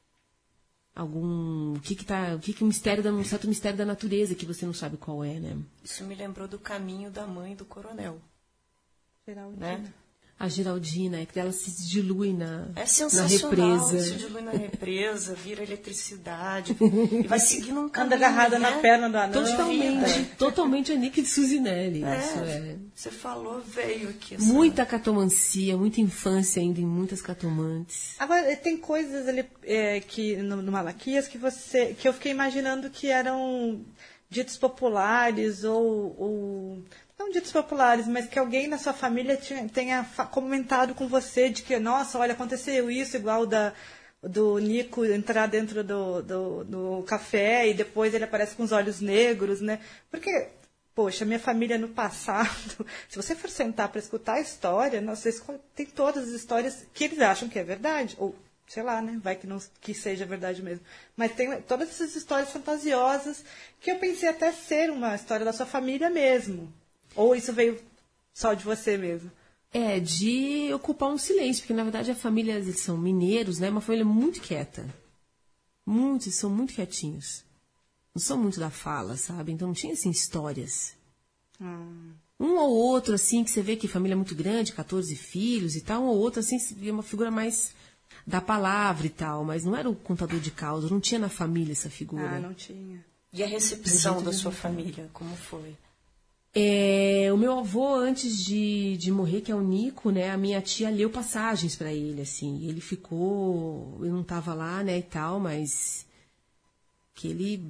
o que mistério um certo mistério da natureza que você não sabe qual é, né? Isso me lembrou do caminho da mãe do coronel. Geraldina. Né? A Geraldina, que ela se dilui na sensacional, represa. se dilui na represa, vira eletricidade e vai seguindo um caminho. Anda agarrada né? na perna do anão. Totalmente a Nick de Suzinelli. Você falou, veio aqui. Muita catomancia, muita infância ainda em muitas catomantes. Agora, tem coisas ali que no Malaquias que eu fiquei imaginando que eram ditos populares ou não ditos populares, mas que alguém na sua família tenha comentado com você de que, nossa, olha, aconteceu isso, igual do Nico entrar dentro do café e depois ele aparece com os olhos negros, né? Porque, poxa, minha família no passado, se você for sentar para escutar a história, nossa, tem todas as histórias que eles acham que é verdade, ou sei lá, né? Vai que seja verdade mesmo. Mas tem todas essas histórias fantasiosas que eu pensei até ser uma história da sua família mesmo. Ou isso veio só de você mesmo? De ocupar um silêncio, porque na verdade a família, eles são mineiros, né? Uma família muito quieta. Eles são muito quietinhos. Não são muito da fala, sabe? Então não tinha, assim, histórias. Um ou outro, assim, que você vê que família é muito grande, 14 filhos e tal, um ou outro, assim, uma figura mais da palavra e tal, mas não era o contador de causa, não tinha na família essa figura. Não tinha. E a recepção da sua família, como foi? O meu avô, antes de morrer, que é o Nico, né, a minha tia leu passagens para ele, assim, e ele ficou, eu não estava lá, né, e tal, mas que ele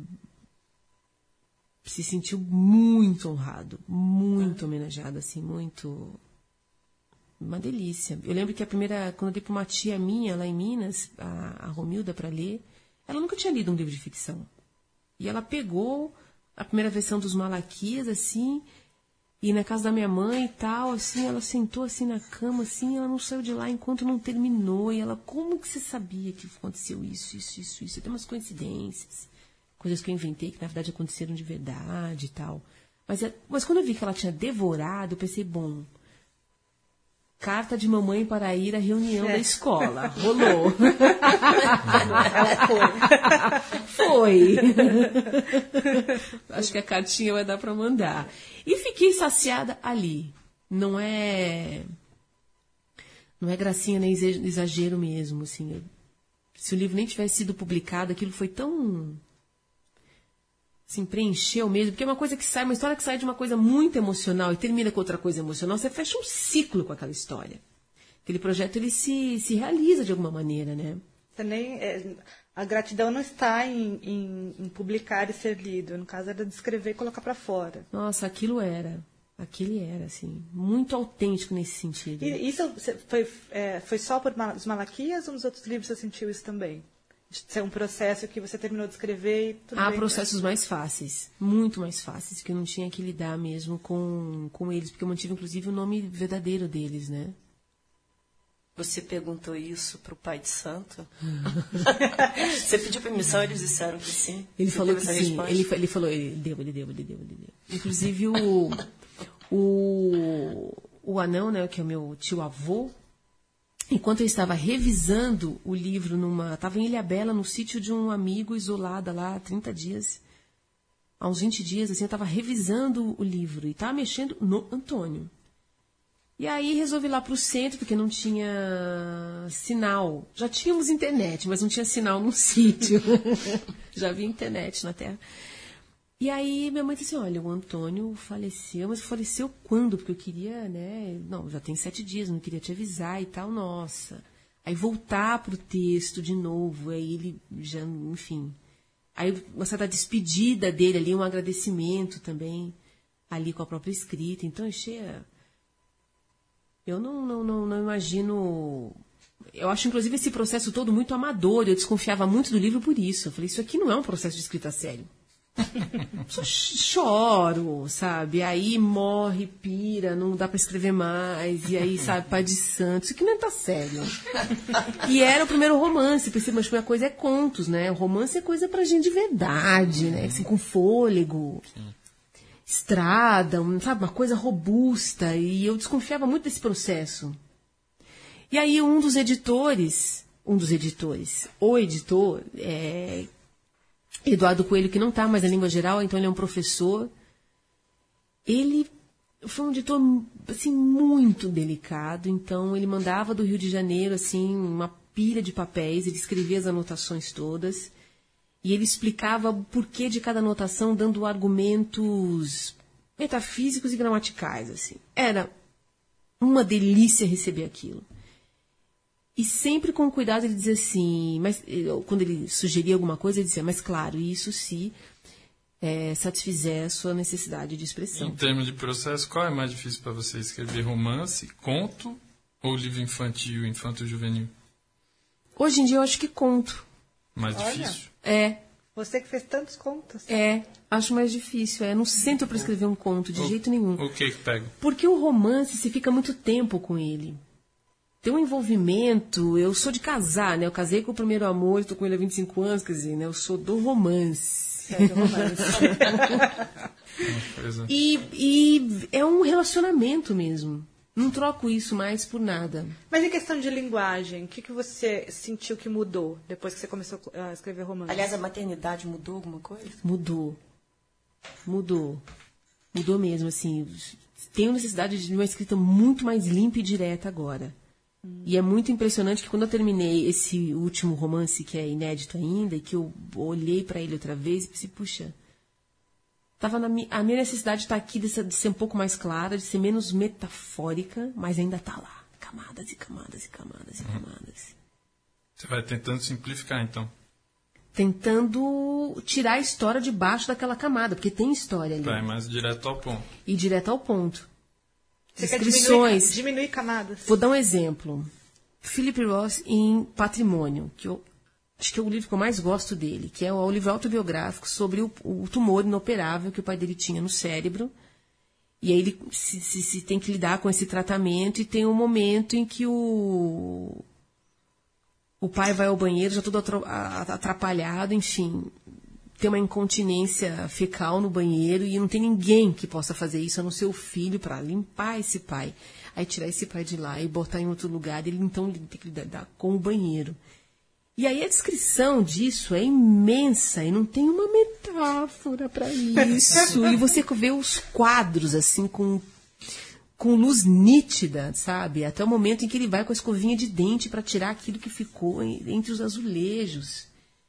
se sentiu muito honrado, muito homenageado, assim, muito, uma delícia. Eu lembro que quando eu dei para uma tia minha lá em Minas, a Romilda, para ler, ela nunca tinha lido um livro de ficção, e ela pegou a primeira versão dos Malaquias, assim, e na casa da minha mãe e tal, assim, ela sentou assim na cama, assim, ela não saiu de lá enquanto não terminou, e ela, como que você sabia que aconteceu isso? Tem umas coincidências, coisas que eu inventei que na verdade aconteceram de verdade e tal. Mas quando eu vi que ela tinha devorado, eu pensei, bom, carta de mamãe para ir à reunião da escola. Rolou. Ela foi. Acho que a cartinha vai dar para mandar. E fiquei saciada ali. Não é gracinha nem exagero mesmo. Assim, se o livro nem tivesse sido publicado, aquilo foi tão... Assim, preencheu mesmo, porque é uma história que sai de uma coisa muito emocional e termina com outra coisa emocional, você fecha um ciclo com aquela história. Aquele projeto, ele se realiza de alguma maneira, né? Também, a gratidão não está em publicar e ser lido, no caso era de escrever e colocar para fora. Nossa, aquele era, assim, muito autêntico nesse sentido. E isso foi só por os Malaquias ou nos outros livros você sentiu isso também? De ser um processo que você terminou de escrever e tudo bem. Processos mais fáceis, muito mais fáceis, que eu não tinha que lidar mesmo com eles, porque eu mantive inclusive o nome verdadeiro deles, né? Você perguntou isso pro pai de santo? Você pediu permissão, eles disseram que sim? Ele falou que sim, ele falou, ele deu. Inclusive o anão, né, que é o meu tio-avô, enquanto eu estava revisando o livro estava em Ilhabela, no sítio de um amigo, isolada lá há 30 dias, há uns 20 dias, assim, eu estava revisando o livro e estava mexendo no Antônio. E aí resolvi ir lá pro centro, porque não tinha sinal. Já tínhamos internet, mas não tinha sinal no sítio. Já havia internet na Terra. E aí minha mãe disse assim, olha, o Antônio faleceu, mas faleceu quando? Porque eu queria, né? Não, já tem 7 dias, não queria te avisar e tal, nossa. Aí voltar pro texto de novo, aí ele já, enfim. Aí uma certa despedida dele ali, um agradecimento também, ali com a própria escrita. Então, eu não imagino... Eu acho, inclusive, esse processo todo muito amador. Eu desconfiava muito do livro por isso. Eu falei, isso aqui não é um processo de escrita sério. Só choro, sabe? Aí morre, pira, não dá pra escrever mais. E aí, sabe, pai de santo. Isso aqui não tá sério. E era o primeiro romance. Pensei, mas a coisa é contos, né? O romance é coisa pra gente de verdade, né? Assim, com fôlego. Estrada, sabe? Uma coisa robusta. E eu desconfiava muito desse processo. E aí o editor, Eduardo Coelho, que não está mais na língua geral, então ele é um professor. Ele foi um editor, assim, muito delicado. Então ele mandava do Rio de Janeiro, assim, uma pilha de papéis. Ele escrevia as anotações todas. E ele explicava o porquê de cada anotação, dando argumentos metafísicos e gramaticais, assim. Era uma delícia receber aquilo. E sempre com cuidado ele dizia assim, mas quando ele sugeria alguma coisa, ele dizia, mas claro, isso se satisfizer a sua necessidade de expressão. Em termos de processo, qual é mais difícil para você escrever? Romance, conto ou livro infantil, infanto-juvenil? Hoje em dia eu acho que conto. Mais difícil? Você que fez tantos contos. Acho mais difícil. Não sento para escrever um conto, de jeito nenhum. O que pega? Porque o romance, você fica muito tempo com ele. Tem um envolvimento, eu sou de casar, né? Eu casei com o primeiro amor, estou com ele há 25 anos, quer dizer, né? Eu sou do romance. Do romance. E é um relacionamento mesmo. Não troco isso mais por nada. Mas em questão de linguagem, o que você sentiu que mudou depois que você começou a escrever romance? Aliás, a maternidade mudou alguma coisa? Mudou mesmo, assim. Tenho necessidade de uma escrita muito mais limpa e direta agora. E é muito impressionante que quando eu terminei esse último romance, que é inédito ainda, e que eu olhei para ele outra vez e pensei, puxa, a minha necessidade está aqui de ser um pouco mais clara, de ser menos metafórica, mas ainda está lá. Camadas e camadas e camadas e camadas. Você vai tentando simplificar, então? Tentando tirar a história de baixo daquela camada, porque tem história ali. Vai mais direto ao ponto. E direto ao ponto. Você Descrições. quer diminuir camadas. Vou dar um exemplo. Philip Roth em Patrimônio, que eu acho que é o livro que eu mais gosto dele, que é o livro autobiográfico sobre o tumor inoperável que o pai dele tinha no cérebro. E aí ele se tem que lidar com esse tratamento e tem um momento em que o pai vai ao banheiro já todo atrapalhado, enfim, tem uma incontinência fecal no banheiro e não tem ninguém que possa fazer isso, a não ser o filho, para limpar esse pai. Aí tirar esse pai de lá e botar em outro lugar, ele então tem que lidar com o banheiro. E aí a descrição disso é imensa e não tem uma metáfora para isso. E você vê os quadros assim com luz nítida, sabe? Até o momento em que ele vai com a escovinha de dente para tirar aquilo que ficou entre os azulejos.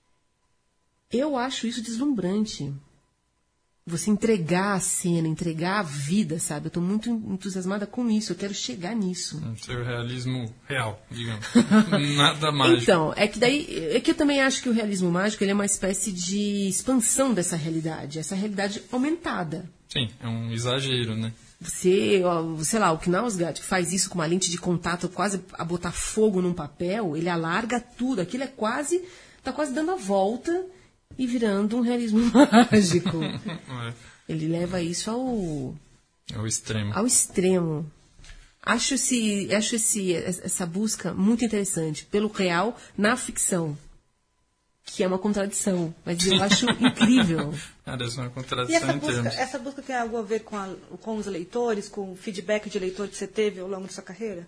Eu acho isso deslumbrante. Você entregar a cena, entregar a vida, sabe? Eu estou muito entusiasmada com isso, eu quero chegar nisso. Seu realismo real, digamos. Nada mágico. Então, é que eu também acho que o realismo mágico ele é uma espécie de expansão dessa realidade, essa realidade aumentada. Sim, é um exagero, né? Sei lá, o Knausgaard que faz isso com uma lente de contato quase a botar fogo num papel, ele alarga tudo, aquilo está quase dando a volta e virando um realismo mágico. Ele leva isso ao extremo. Ao extremo. Acho essa busca muito interessante pelo real na ficção, que é uma contradição, mas eu acho incrível. Essa é uma contradição em termos. Essa busca tem algo a ver com os leitores, com o feedback de leitor que você teve ao longo da sua carreira?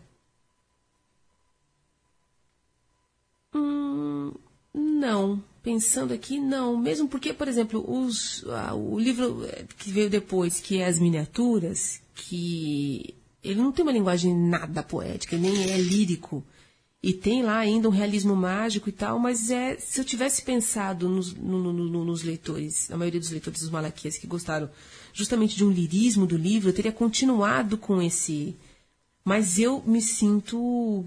Não. Pensando aqui, não. Mesmo porque, por exemplo, o livro que veio depois, que é As Miniaturas, que ele não tem uma linguagem nada poética, nem é lírico. E tem lá ainda um realismo mágico e tal, mas se eu tivesse pensado nos leitores, a maioria dos leitores dos Malaquias que gostaram justamente de um lirismo do livro, eu teria continuado com esse... Mas eu me sinto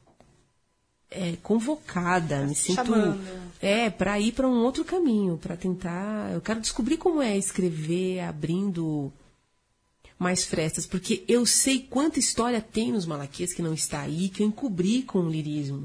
convocada, me sinto... para ir para um outro caminho, para tentar... Eu quero descobrir como é escrever abrindo mais frestas, porque eu sei quanta história tem nos Malaquias que não está aí, que eu encobri com o lirismo.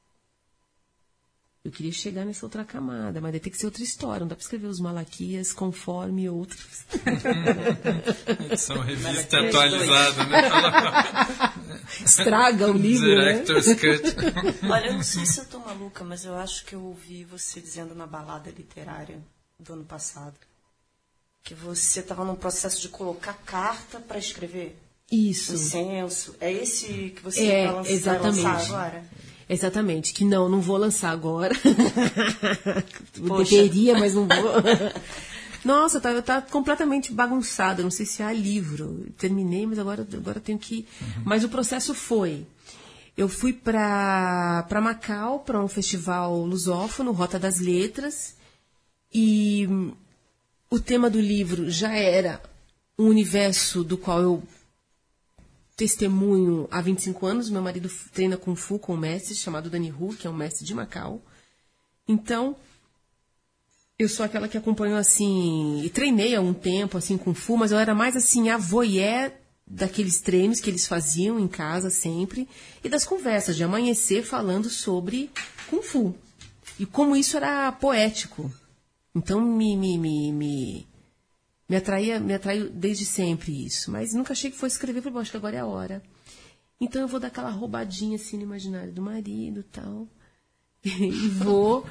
Eu queria chegar nessa outra camada, mas deve ter que ser outra história. Não dá para escrever os Malaquias conforme outros. São revista atualizada, né? Estraga o livro, Director's Cut. Olha, eu não sei se eu tô maluca, mas eu acho que eu ouvi você dizendo na balada literária do ano passado que você estava num processo de colocar carta para escrever. Isso. O censo. É esse que você vai lançar agora? Exatamente. Que não vou lançar agora. Deveria, mas não vou. Nossa, tá completamente bagunçado. Não sei se há livro. Terminei, mas agora eu tenho que... Mas o processo foi... Eu fui para Macau, para um festival lusófono, Rota das Letras, e o tema do livro já era um universo do qual eu testemunho há 25 anos. Meu marido treina Kung Fu com um mestre chamado Dani Hu, que é um mestre de Macau. Então, eu sou aquela que acompanhou assim, e treinei há um tempo assim Kung Fu, mas eu era mais assim a voyeur daqueles treinos que eles faziam em casa sempre, e das conversas de amanhecer falando sobre Kung Fu. E como isso era poético. Então me atraiu desde sempre isso. Mas nunca achei que fosse escrever, falei, bom, acho que agora é a hora. Então eu vou dar aquela roubadinha assim no imaginário do marido e tal. E vou...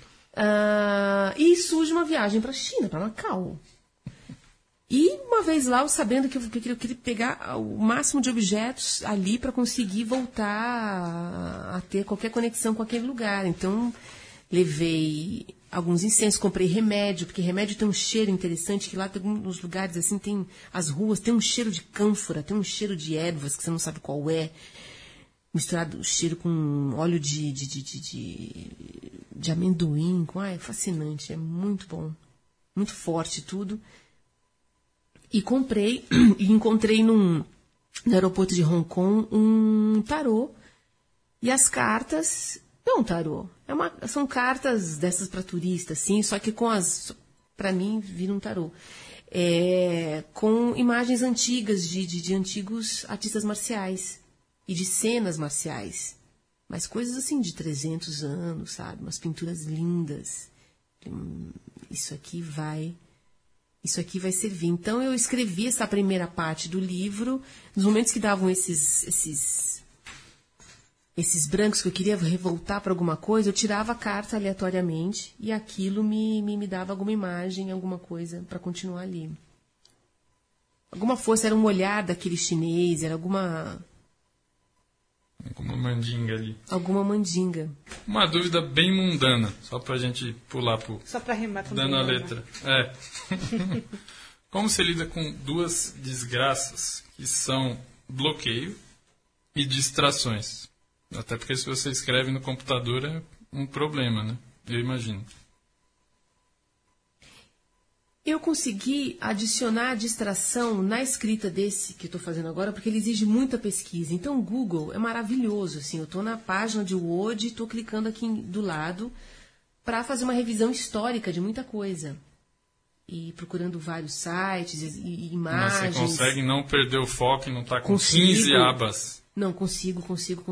e surge uma viagem para a China, para Macau. E uma vez lá, eu sabendo que eu queria pegar o máximo de objetos ali para conseguir voltar a ter qualquer conexão com aquele lugar. Então, levei alguns incensos, comprei remédio, porque remédio tem um cheiro interessante, que lá tem alguns lugares assim, tem as ruas, tem um cheiro de cânfora, tem um cheiro de ervas, que você não sabe qual é, misturado o cheiro com óleo de amendoim, é fascinante, é muito bom, muito forte tudo. E comprei, e encontrei no aeroporto de Hong Kong um tarô. E as cartas, não um tarô, são cartas dessas para turista, assim, só que para mim, vira um tarô. Com imagens antigas de antigos artistas marciais e de cenas marciais. Mas coisas assim de 300 anos, sabe? Umas pinturas lindas. Isso aqui vai servir. Então, eu escrevi essa primeira parte do livro, nos momentos que davam esses brancos que eu queria revoltar para alguma coisa, eu tirava a carta aleatoriamente e aquilo me dava alguma imagem, alguma coisa para continuar ali. Alguma força, era um olhar daquele chinês, era alguma mandinga ali. Alguma mandinga. Uma dúvida bem mundana, só pra gente pular só pra rimar com dando a letra. Como você lida com duas desgraças, que são bloqueio e distrações? Até porque se você escreve no computador é um problema, né? Eu imagino. Eu consegui adicionar a distração na escrita desse que eu estou fazendo agora, porque ele exige muita pesquisa. Então, o Google é maravilhoso. Assim, eu estou na página de Word e estou clicando aqui do lado para fazer uma revisão histórica de muita coisa. E procurando vários sites e imagens. Mas você consegue não perder o foco e não estar com 15 abas? Não, consigo.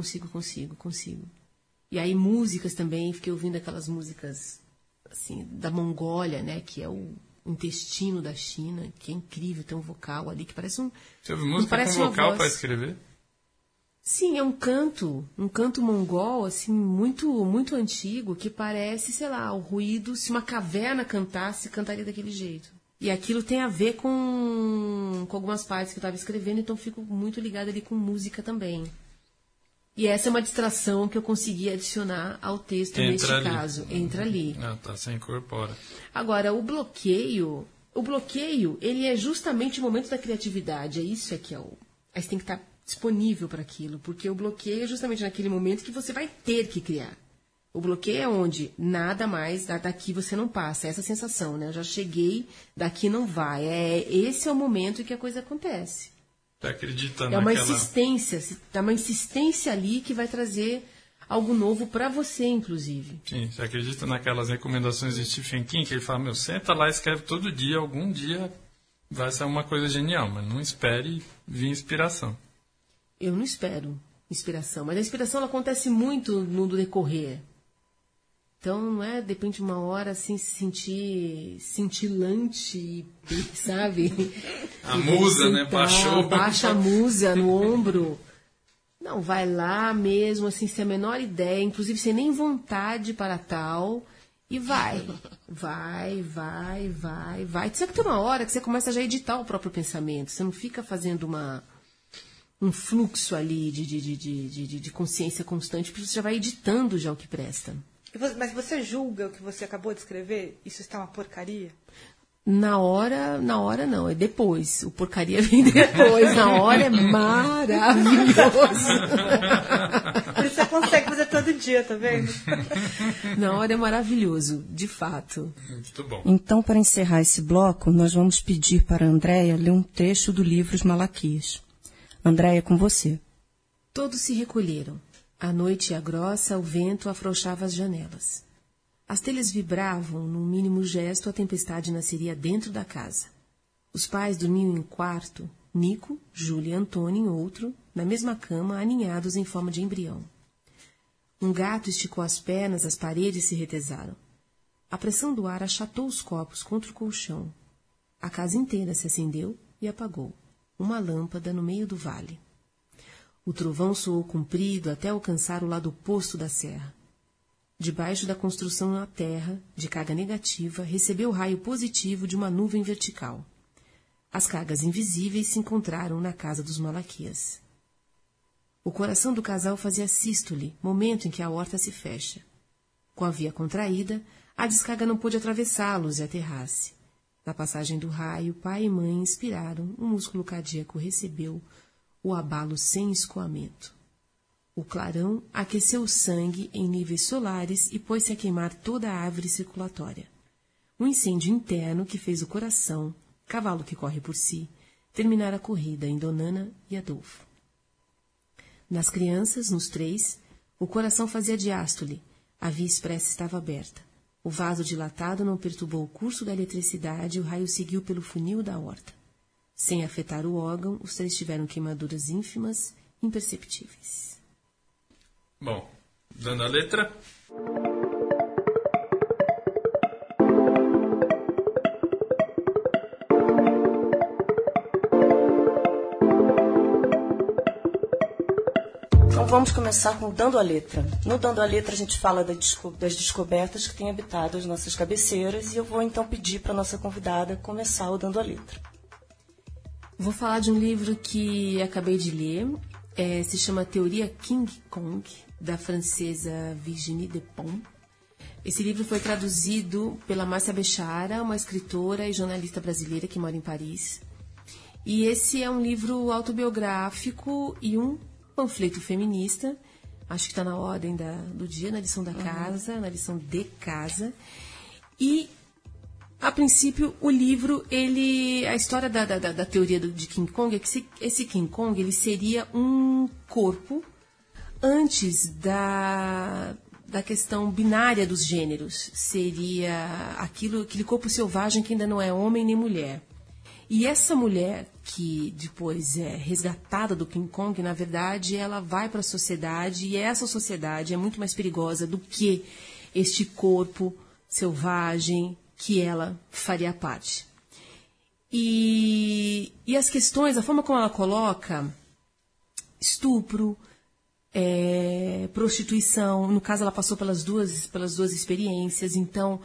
E aí, músicas também. Fiquei ouvindo aquelas músicas assim, da Mongólia, né, que é o intestino da China, que é incrível, tem um vocal ali que parece um... Você ouve música com vocal para escrever? Sim, é um canto mongol, assim, muito, muito antigo, que parece, sei lá, o ruído, se uma caverna cantasse, cantaria daquele jeito. E aquilo tem a ver com algumas partes que eu estava escrevendo, então fico muito ligada ali com música também. E essa é uma distração que eu consegui adicionar ao texto neste caso. Entra ali. Tá, você incorpora. Agora, o bloqueio, ele é justamente o momento da criatividade. É isso que é Aí você tem que estar disponível para aquilo, porque o bloqueio é justamente naquele momento que você vai ter que criar. O bloqueio é onde nada mais, daqui você não passa, essa sensação, né? Eu já cheguei, daqui não vai. Esse é o momento em que a coisa acontece. Você acredita É uma insistência ali que vai trazer algo novo para você, inclusive. Sim, você acredita naquelas recomendações de Stephen King, que ele fala, senta lá e escreve todo dia, algum dia vai ser uma coisa genial, mas não espere vir inspiração. Eu não espero inspiração, mas a inspiração ela acontece muito no decorrer. Então, não é, de repente, uma hora assim, se sentir cintilante, sabe? A musa, né? Baixou. Baixa a musa no ombro. Não, vai lá mesmo, assim, sem a menor ideia, inclusive sem nem vontade para tal, e vai. Só que tem uma hora que você começa já a editar o próprio pensamento. Você não fica fazendo um fluxo ali de consciência constante, porque você já vai editando já o que presta. Mas você julga o que você acabou de escrever? Isso está uma porcaria? Na hora não, é depois. O porcaria vem depois. Na hora é maravilhoso. Por isso você consegue fazer todo dia, tá vendo? Na hora é maravilhoso, de fato. Muito bom. Então, para encerrar esse bloco, nós vamos pedir para a Andréia ler um trecho do livro Os Malaquias. Andréia, com você. Todos se recolheram. A noite ia grossa, o vento afrouxava as janelas. As telhas vibravam, num mínimo gesto, a tempestade nasceria dentro da casa. Os pais dormiam em um quarto, Nico, Júlia e Antônio em outro, na mesma cama, aninhados em forma de embrião. Um gato esticou as pernas, as paredes se retesaram. A pressão do ar achatou os corpos contra o colchão. A casa inteira se acendeu e apagou. Uma lâmpada no meio do vale. O trovão soou comprido até alcançar o lado oposto da serra. Debaixo da construção na terra, de carga negativa, recebeu o raio positivo de uma nuvem vertical. As cargas invisíveis se encontraram na casa dos Malaquias. O coração do casal fazia sístole, momento em que a aorta se fecha. Com a via contraída, a descarga não pôde atravessá-los e aterrar-se. Na passagem do raio, pai e mãe inspiraram, o músculo cardíaco recebeu o abalo sem escoamento. O clarão aqueceu o sangue em níveis solares e pôs-se a queimar toda a árvore circulatória. Um incêndio interno que fez o coração, cavalo que corre por si, terminar a corrida em Donana e Adolfo. Nas crianças, nos três, o coração fazia diástole, a via expressa estava aberta. O vaso dilatado não perturbou o curso da eletricidade e o raio seguiu pelo funil da aorta. Sem afetar o órgão, os três tiveram queimaduras ínfimas, imperceptíveis. Bom, dando a letra. Então vamos começar com Dando a Letra. No Dando a Letra a gente fala das descobertas que têm habitado as nossas cabeceiras e eu vou então pedir para a nossa convidada começar o Dando a Letra. Vou falar de um livro que acabei de ler, se chama Teoria King Kong, da francesa Virginie Despentes. Esse livro foi traduzido pela Márcia Bechara, uma escritora e jornalista brasileira que mora em Paris. E esse é um livro autobiográfico e um panfleto feminista, acho que está na ordem do dia, na lição da casa, na lição de casa. E, a princípio, o livro, a história da teoria de King Kong é que esse King Kong ele seria um corpo antes da questão binária dos gêneros. Seria aquele corpo selvagem que ainda não é homem nem mulher. E essa mulher, que depois é resgatada do King Kong, na verdade, ela vai para a sociedade, e essa sociedade é muito mais perigosa do que este corpo selvagem que ela faria parte. E as questões, a forma como ela coloca, estupro, prostituição, no caso ela passou pelas duas experiências, então,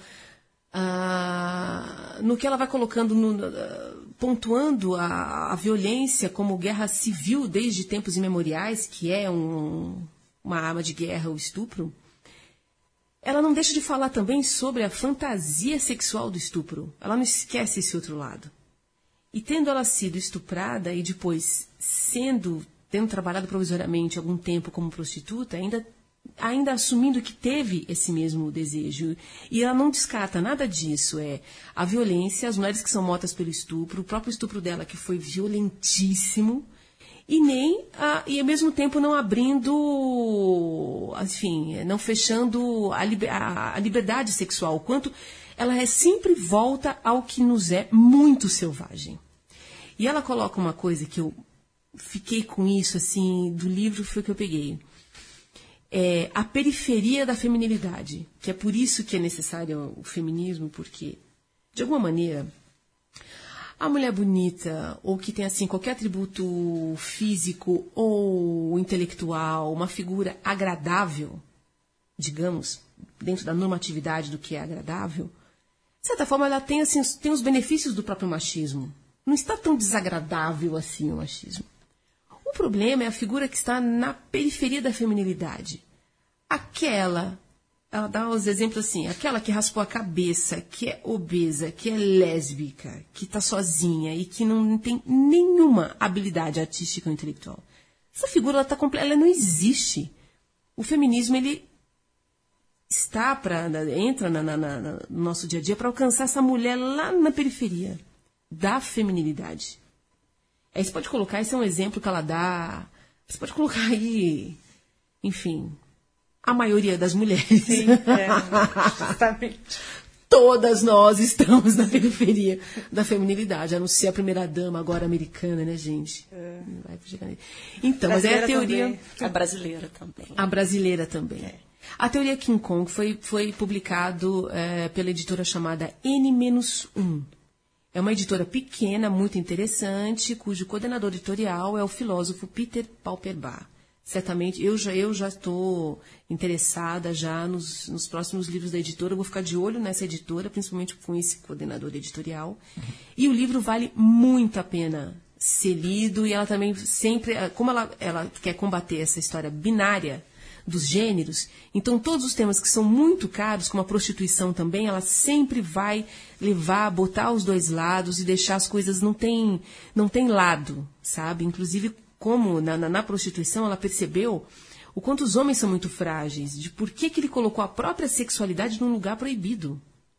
no que ela vai colocando, pontuando a violência como guerra civil desde tempos imemoriais, que é uma arma de guerra, o estupro, ela não deixa de falar também sobre a fantasia sexual do estupro. Ela não esquece esse outro lado. E tendo ela sido estuprada e depois tendo trabalhado provisoriamente algum tempo como prostituta, ainda assumindo que teve esse mesmo desejo. E ela não descarta nada disso. A violência, as mulheres que são mortas pelo estupro, o próprio estupro dela que foi violentíssimo, e ao mesmo tempo não abrindo, enfim, não fechando a liberdade sexual, o quanto ela sempre volta ao que nos é muito selvagem. E ela coloca uma coisa que eu fiquei com isso, assim, do livro foi que eu peguei. A periferia da feminilidade, que é por isso que é necessário o feminismo, porque, de alguma maneira, a mulher bonita, ou que tem assim qualquer atributo físico ou intelectual, uma figura agradável, digamos, dentro da normatividade do que é agradável, de certa forma ela tem os benefícios do próprio machismo. Não está tão desagradável assim o machismo. O problema é a figura que está na periferia da feminilidade. Ela dá os exemplos assim, aquela que raspou a cabeça, que é obesa, que é lésbica, que está sozinha e que não tem nenhuma habilidade artística ou intelectual. Essa figura, ela não existe. O feminismo, ele entra no nosso dia a dia para alcançar essa mulher lá na periferia da feminilidade. Aí você pode colocar, esse é um exemplo que ela dá, você pode colocar aí, enfim, a maioria das mulheres. Sim, justamente. Todas nós estamos na periferia da feminilidade, a não ser a primeira-dama agora americana, né, gente? Não vai chegar nele. Então, mas é a teoria... Também. A brasileira também. A brasileira também. A teoria King Kong foi publicado pela editora chamada N-1. É uma editora pequena, muito interessante, cujo coordenador editorial é o filósofo Peter Pauperbach. Certamente, eu já estou interessada já nos próximos livros da editora. Eu vou ficar de olho nessa editora, principalmente com esse coordenador editorial. E o livro vale muito a pena ser lido. E ela também sempre, como ela quer combater essa história binária dos gêneros, então todos os temas que são muito caros, como a prostituição também, ela sempre vai botar os dois lados e deixar as coisas não tem lado, sabe? Inclusive, como na prostituição ela percebeu o quanto os homens são muito frágeis, de por que ele colocou a própria sexualidade num lugar proibido.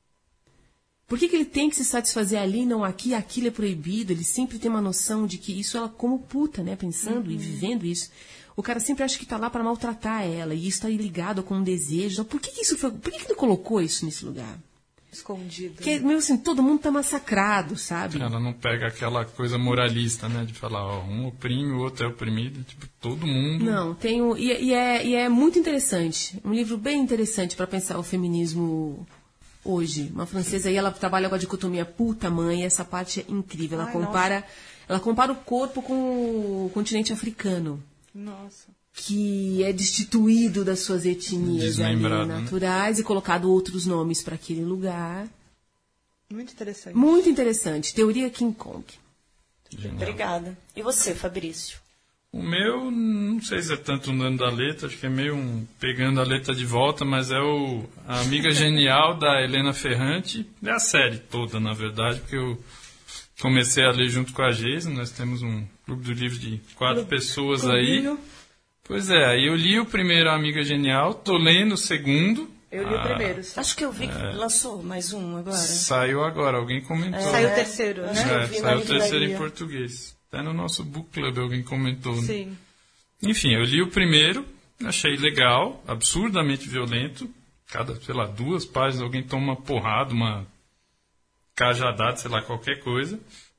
Por que ele tem que se satisfazer ali e não aqui, aquilo é proibido? Ele sempre tem uma noção de que isso ela como puta, né? Pensando e vivendo isso. O cara sempre acha que está lá para maltratar ela, e isso está ligado com um desejo. Então, por que ele colocou isso nesse lugar? Escondido. Porque, mesmo assim, todo mundo está massacrado, sabe? Ela não pega aquela coisa moralista, né? De falar, um oprime, o outro é oprimido. Tipo, todo mundo... Não, e é muito interessante. Um livro bem interessante para pensar o feminismo hoje. Uma francesa aí, ela trabalha com a dicotomia puta-mãe, e essa parte é incrível. Ela compara o corpo com o continente africano. Nossa. Que é destituído das suas etnias ali naturais, né? E colocado outros nomes para aquele lugar. Muito interessante. Muito interessante. Teoria King Kong. Genial. Obrigada. E você, Fabrício? O meu, não sei se é tanto um dano da letra, acho que é meio pegando a letra de volta, mas é a Amiga Genial da Helena Ferrante. É a série toda, na verdade, porque eu comecei a ler junto com a Geisa. Nós temos um clube do livro de 4 pessoas aí. Pois é, aí eu li o primeiro Amiga Genial, tô lendo o segundo. Eu li o primeiro. Acho que eu vi que lançou mais um agora. Saiu agora, alguém comentou. Saiu o terceiro, né? Saiu o terceiro em português. Até no nosso book club alguém comentou. Sim. Né? Enfim, eu li o primeiro, achei legal, absurdamente violento. Cada, 2 páginas alguém toma uma porrada, uma cajadada, qualquer coisa.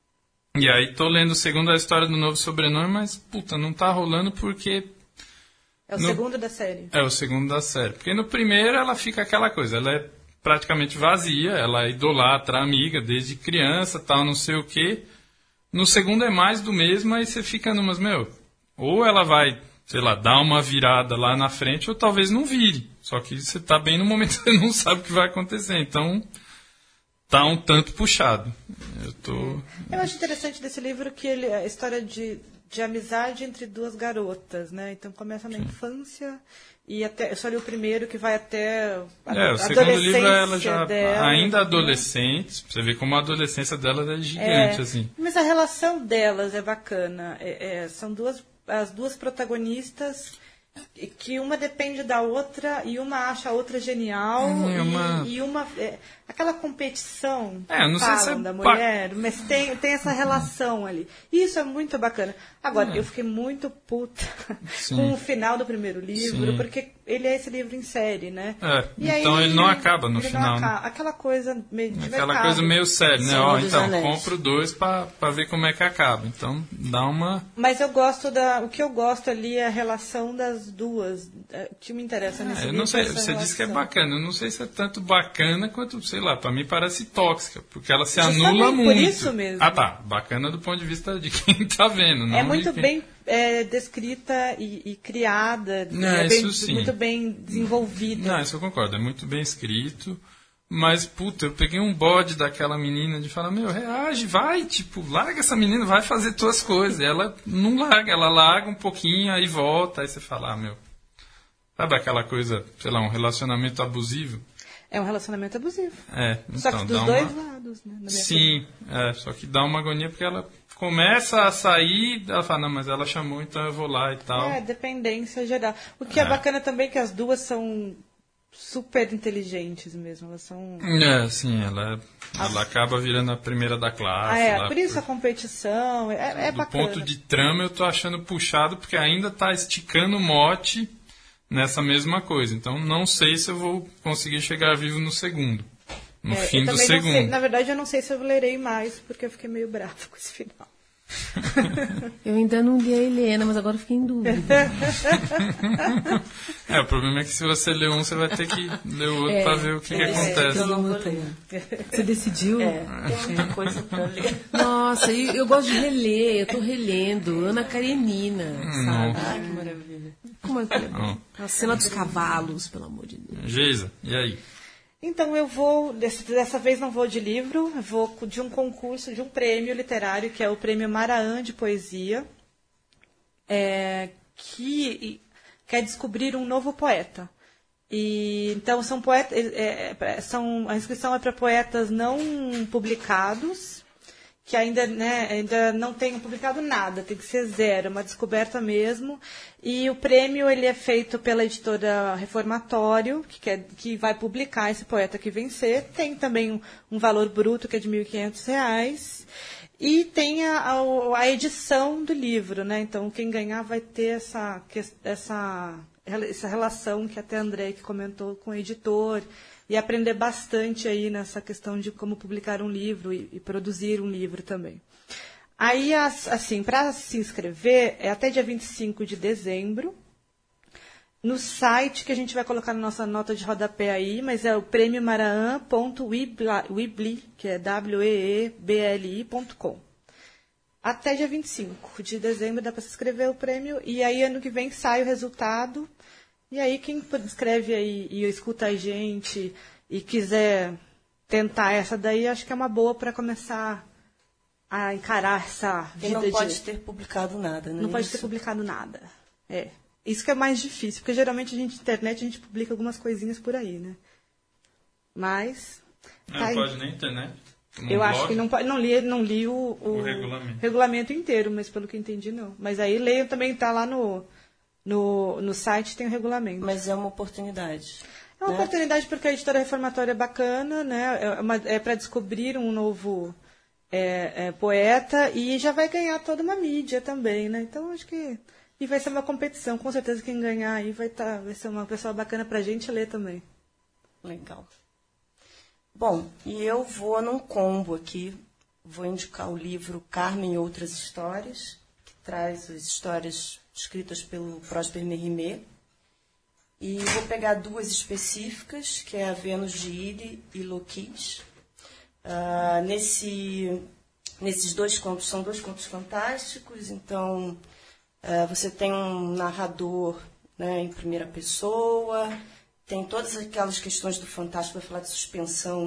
E aí tô lendo o segundo, a história do novo sobrenome, mas, não tá rolando porque... É o segundo da série. É o segundo da série. Porque no primeiro ela fica aquela coisa, ela é praticamente vazia, ela idolatra a amiga desde criança, tal, não sei o quê. No segundo é mais do mesmo, aí você fica numas, ou ela vai, dar uma virada lá na frente, ou talvez não vire. Só que você tá bem no momento que você não sabe o que vai acontecer. Então, tá um tanto puxado. Eu acho interessante desse livro que ele é a história de amizade entre duas garotas, né? Então começa na infância e até eu só li o primeiro que vai até o segundo livro ela já dela, ainda adolescente, você vê como a adolescência delas é gigante, assim. Mas a relação delas é bacana. São as duas protagonistas que uma depende da outra e uma acha a outra genial e uma aquela competição não sei se da mulher, mas tem essa relação ali. Isso é muito bacana. Agora, eu fiquei muito puta com o final do primeiro livro, porque ele é esse livro em série, né? E então ele não acaba no final. Né? Aquela coisa meio de aquela coisa meio séria, né? Então, compro 2 pra ver como é que acaba. Então, dá uma... Mas eu gosto o que eu gosto ali é a relação das duas, que me interessa nesse livro. Eu não sei, você disse que é bacana. Eu não sei se é tanto bacana quanto, sei lá, pra mim parece tóxica, porque ela se anula muito. Por isso mesmo. Bacana do ponto de vista de quem tá vendo. Não é muito bem descrita e criada, muito bem desenvolvida. Não, isso eu concordo, é muito bem escrito. Mas, puta, eu peguei um bode daquela menina de falar, reage, vai, larga essa menina, vai fazer tuas coisas. E ela não larga, ela larga um pouquinho, aí volta, aí você fala, sabe aquela coisa, sei lá, um relacionamento abusivo? É um relacionamento abusivo. Então, só que dos dois lados, né? Sim, só que dá uma agonia porque ela começa a sair, ela fala, não, mas ela chamou, então eu vou lá e tal. Dependência geral. O que é bacana também é que as duas são super inteligentes mesmo. Elas são... sim, ela acaba virando a primeira da classe. Por isso a competição é do bacana. Do ponto de trama eu tô achando puxado porque ainda tá esticando o mote nessa mesma coisa. Então não sei se eu vou conseguir chegar vivo no segundo. No fim do segundo. Sei, na verdade eu não sei se eu lerei mais porque eu fiquei meio brava com esse final. Eu ainda não li a Helena, mas agora fiquei em dúvida. O problema é que se você ler um, você vai ter que ler o outro para ver o que acontece. Eu não vou ler. Você decidiu? Tem muita coisa para ler. Nossa, eu gosto de reler, eu tô relendo Ana Karenina, sabe? Que maravilha. Como é que é? A cena dos cavalos, pelo amor de Deus. Geisa, e aí? Então eu vou, dessa vez não vou de livro, eu vou de um concurso, de um prêmio literário, que é o Prêmio Maraã de Poesia, que quer descobrir um novo poeta. E, então são poetas, a inscrição é para poetas não publicados, que ainda não tenham publicado nada, tem que ser zero, é uma descoberta mesmo. E o prêmio ele é feito pela editora Reformatório, que vai publicar esse poeta que vencer. Tem também um valor bruto, que é de R$ 1.500. E tem a edição do livro, né? Então, quem ganhar vai ter essa relação que até a André que comentou com o editor, e aprender bastante aí nessa questão de como publicar um livro e produzir um livro também. Aí, assim, para se inscrever, é até dia 25 de dezembro, no site que a gente vai colocar na nossa nota de rodapé aí, mas é o prêmiomaraã.weebly, que é weebli.com. Até dia 25 de dezembro dá para se inscrever o prêmio, e aí ano que vem sai o resultado. E aí, quem escreve aí e escuta a gente e quiser tentar essa daí, acho que é uma boa para começar a encarar essa vida. E não pode ter publicado nada, né? Não pode ter publicado nada. Isso que é mais difícil, porque geralmente na internet a gente publica algumas coisinhas por aí, né? Mas... Não pode nem internet? Eu acho que não pode. Não li o regulamento inteiro, mas pelo que entendi, não. Mas aí leio também, está lá no site, tem o regulamento. Mas é uma oportunidade. É uma oportunidade porque a editora Reformatória é bacana, né? É para descobrir um novo poeta e já vai ganhar toda uma mídia também, né? Então acho que... E vai ser uma competição, com certeza quem ganhar aí vai ser uma pessoa bacana para a gente ler também. Legal. Bom, e eu vou num combo aqui, vou indicar o livro Carmen e Outras Histórias, que traz as histórias escritas pelo Prosper Mérimée. E vou pegar duas específicas, que é a Vênus de Ile e Loquis. Nesses dois contos, são dois contos fantásticos, então você tem um narrador, né, em primeira pessoa, tem todas aquelas questões do fantástico, vai falar de suspensão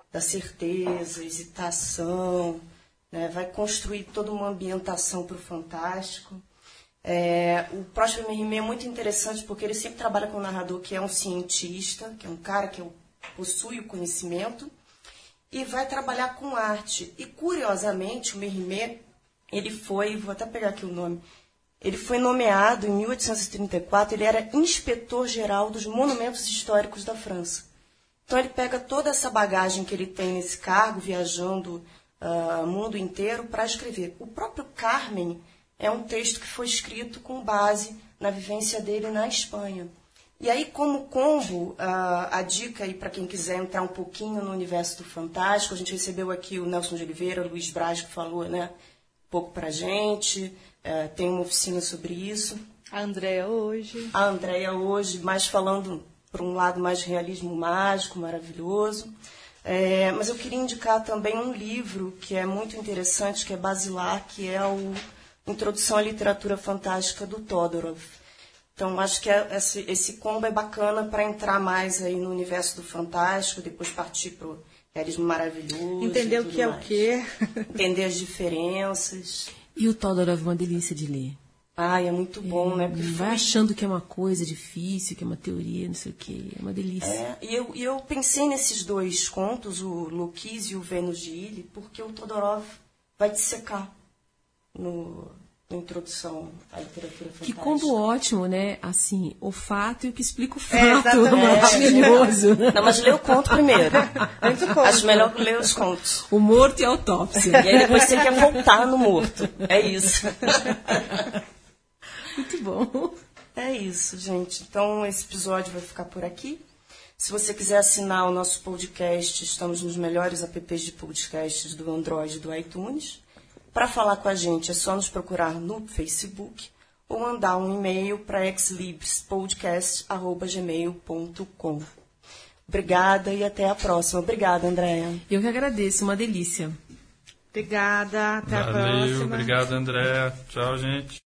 da certeza, hesitação, né? Vai construir toda uma ambientação para o fantástico. O Prosper Mérimée é muito interessante porque ele sempre trabalha com um narrador que é um cientista, que é um cara que possui o conhecimento, e vai trabalhar com arte. E, curiosamente, o Mérimée, ele foi, vou até pegar aqui o nome, ele foi nomeado em 1834, ele era inspetor-geral dos monumentos históricos da França. Então, ele pega toda essa bagagem que ele tem nesse cargo, viajando o mundo inteiro, para escrever. O próprio Carmen é um texto que foi escrito com base na vivência dele na Espanha. E aí, como combo, a dica aí para quem quiser entrar um pouquinho no universo do fantástico, a gente recebeu aqui o Nelson de Oliveira, o Luiz Braz, que falou, né, um pouco para a gente, tem uma oficina sobre isso. A Andréia hoje. A Andréia hoje, mais falando por um lado mais de realismo mágico, maravilhoso. Mas eu queria indicar também um livro que é muito interessante, que é Basilar, que é o Introdução à Literatura Fantástica do Todorov. Então, acho que esse combo é bacana para entrar mais aí no universo do fantástico, depois partir para o realismo maravilhoso. Entender o que é o quê. Entender as diferenças. E o Todorov é uma delícia de ler. É muito bom, né? Porque vai achando que é uma coisa difícil, que é uma teoria, não sei o quê. É uma delícia. E eu pensei nesses dois contos, o Loquis e o Vênus de Ilha, porque o Todorov vai te secar na introdução à literatura fantástica. Que combo ótimo, né? Assim, o fato e o que explica o fato. Maravilhoso. Não, mas lê o conto primeiro. Acho melhor ler os contos. O morto e a autópsia. E aí depois você quer voltar no morto. É isso. Muito bom. É isso, gente. Então, esse episódio vai ficar por aqui. Se você quiser assinar o nosso podcast, estamos nos melhores apps de podcasts do Android e do iTunes. Para falar com a gente, é só nos procurar no Facebook ou mandar um e-mail para exlibspodcast@gmail.com. Obrigada e até a próxima. Obrigada, Andréia. Eu que agradeço, uma delícia. Obrigada, até a próxima. Valeu, obrigado, Andréia. Tchau, gente.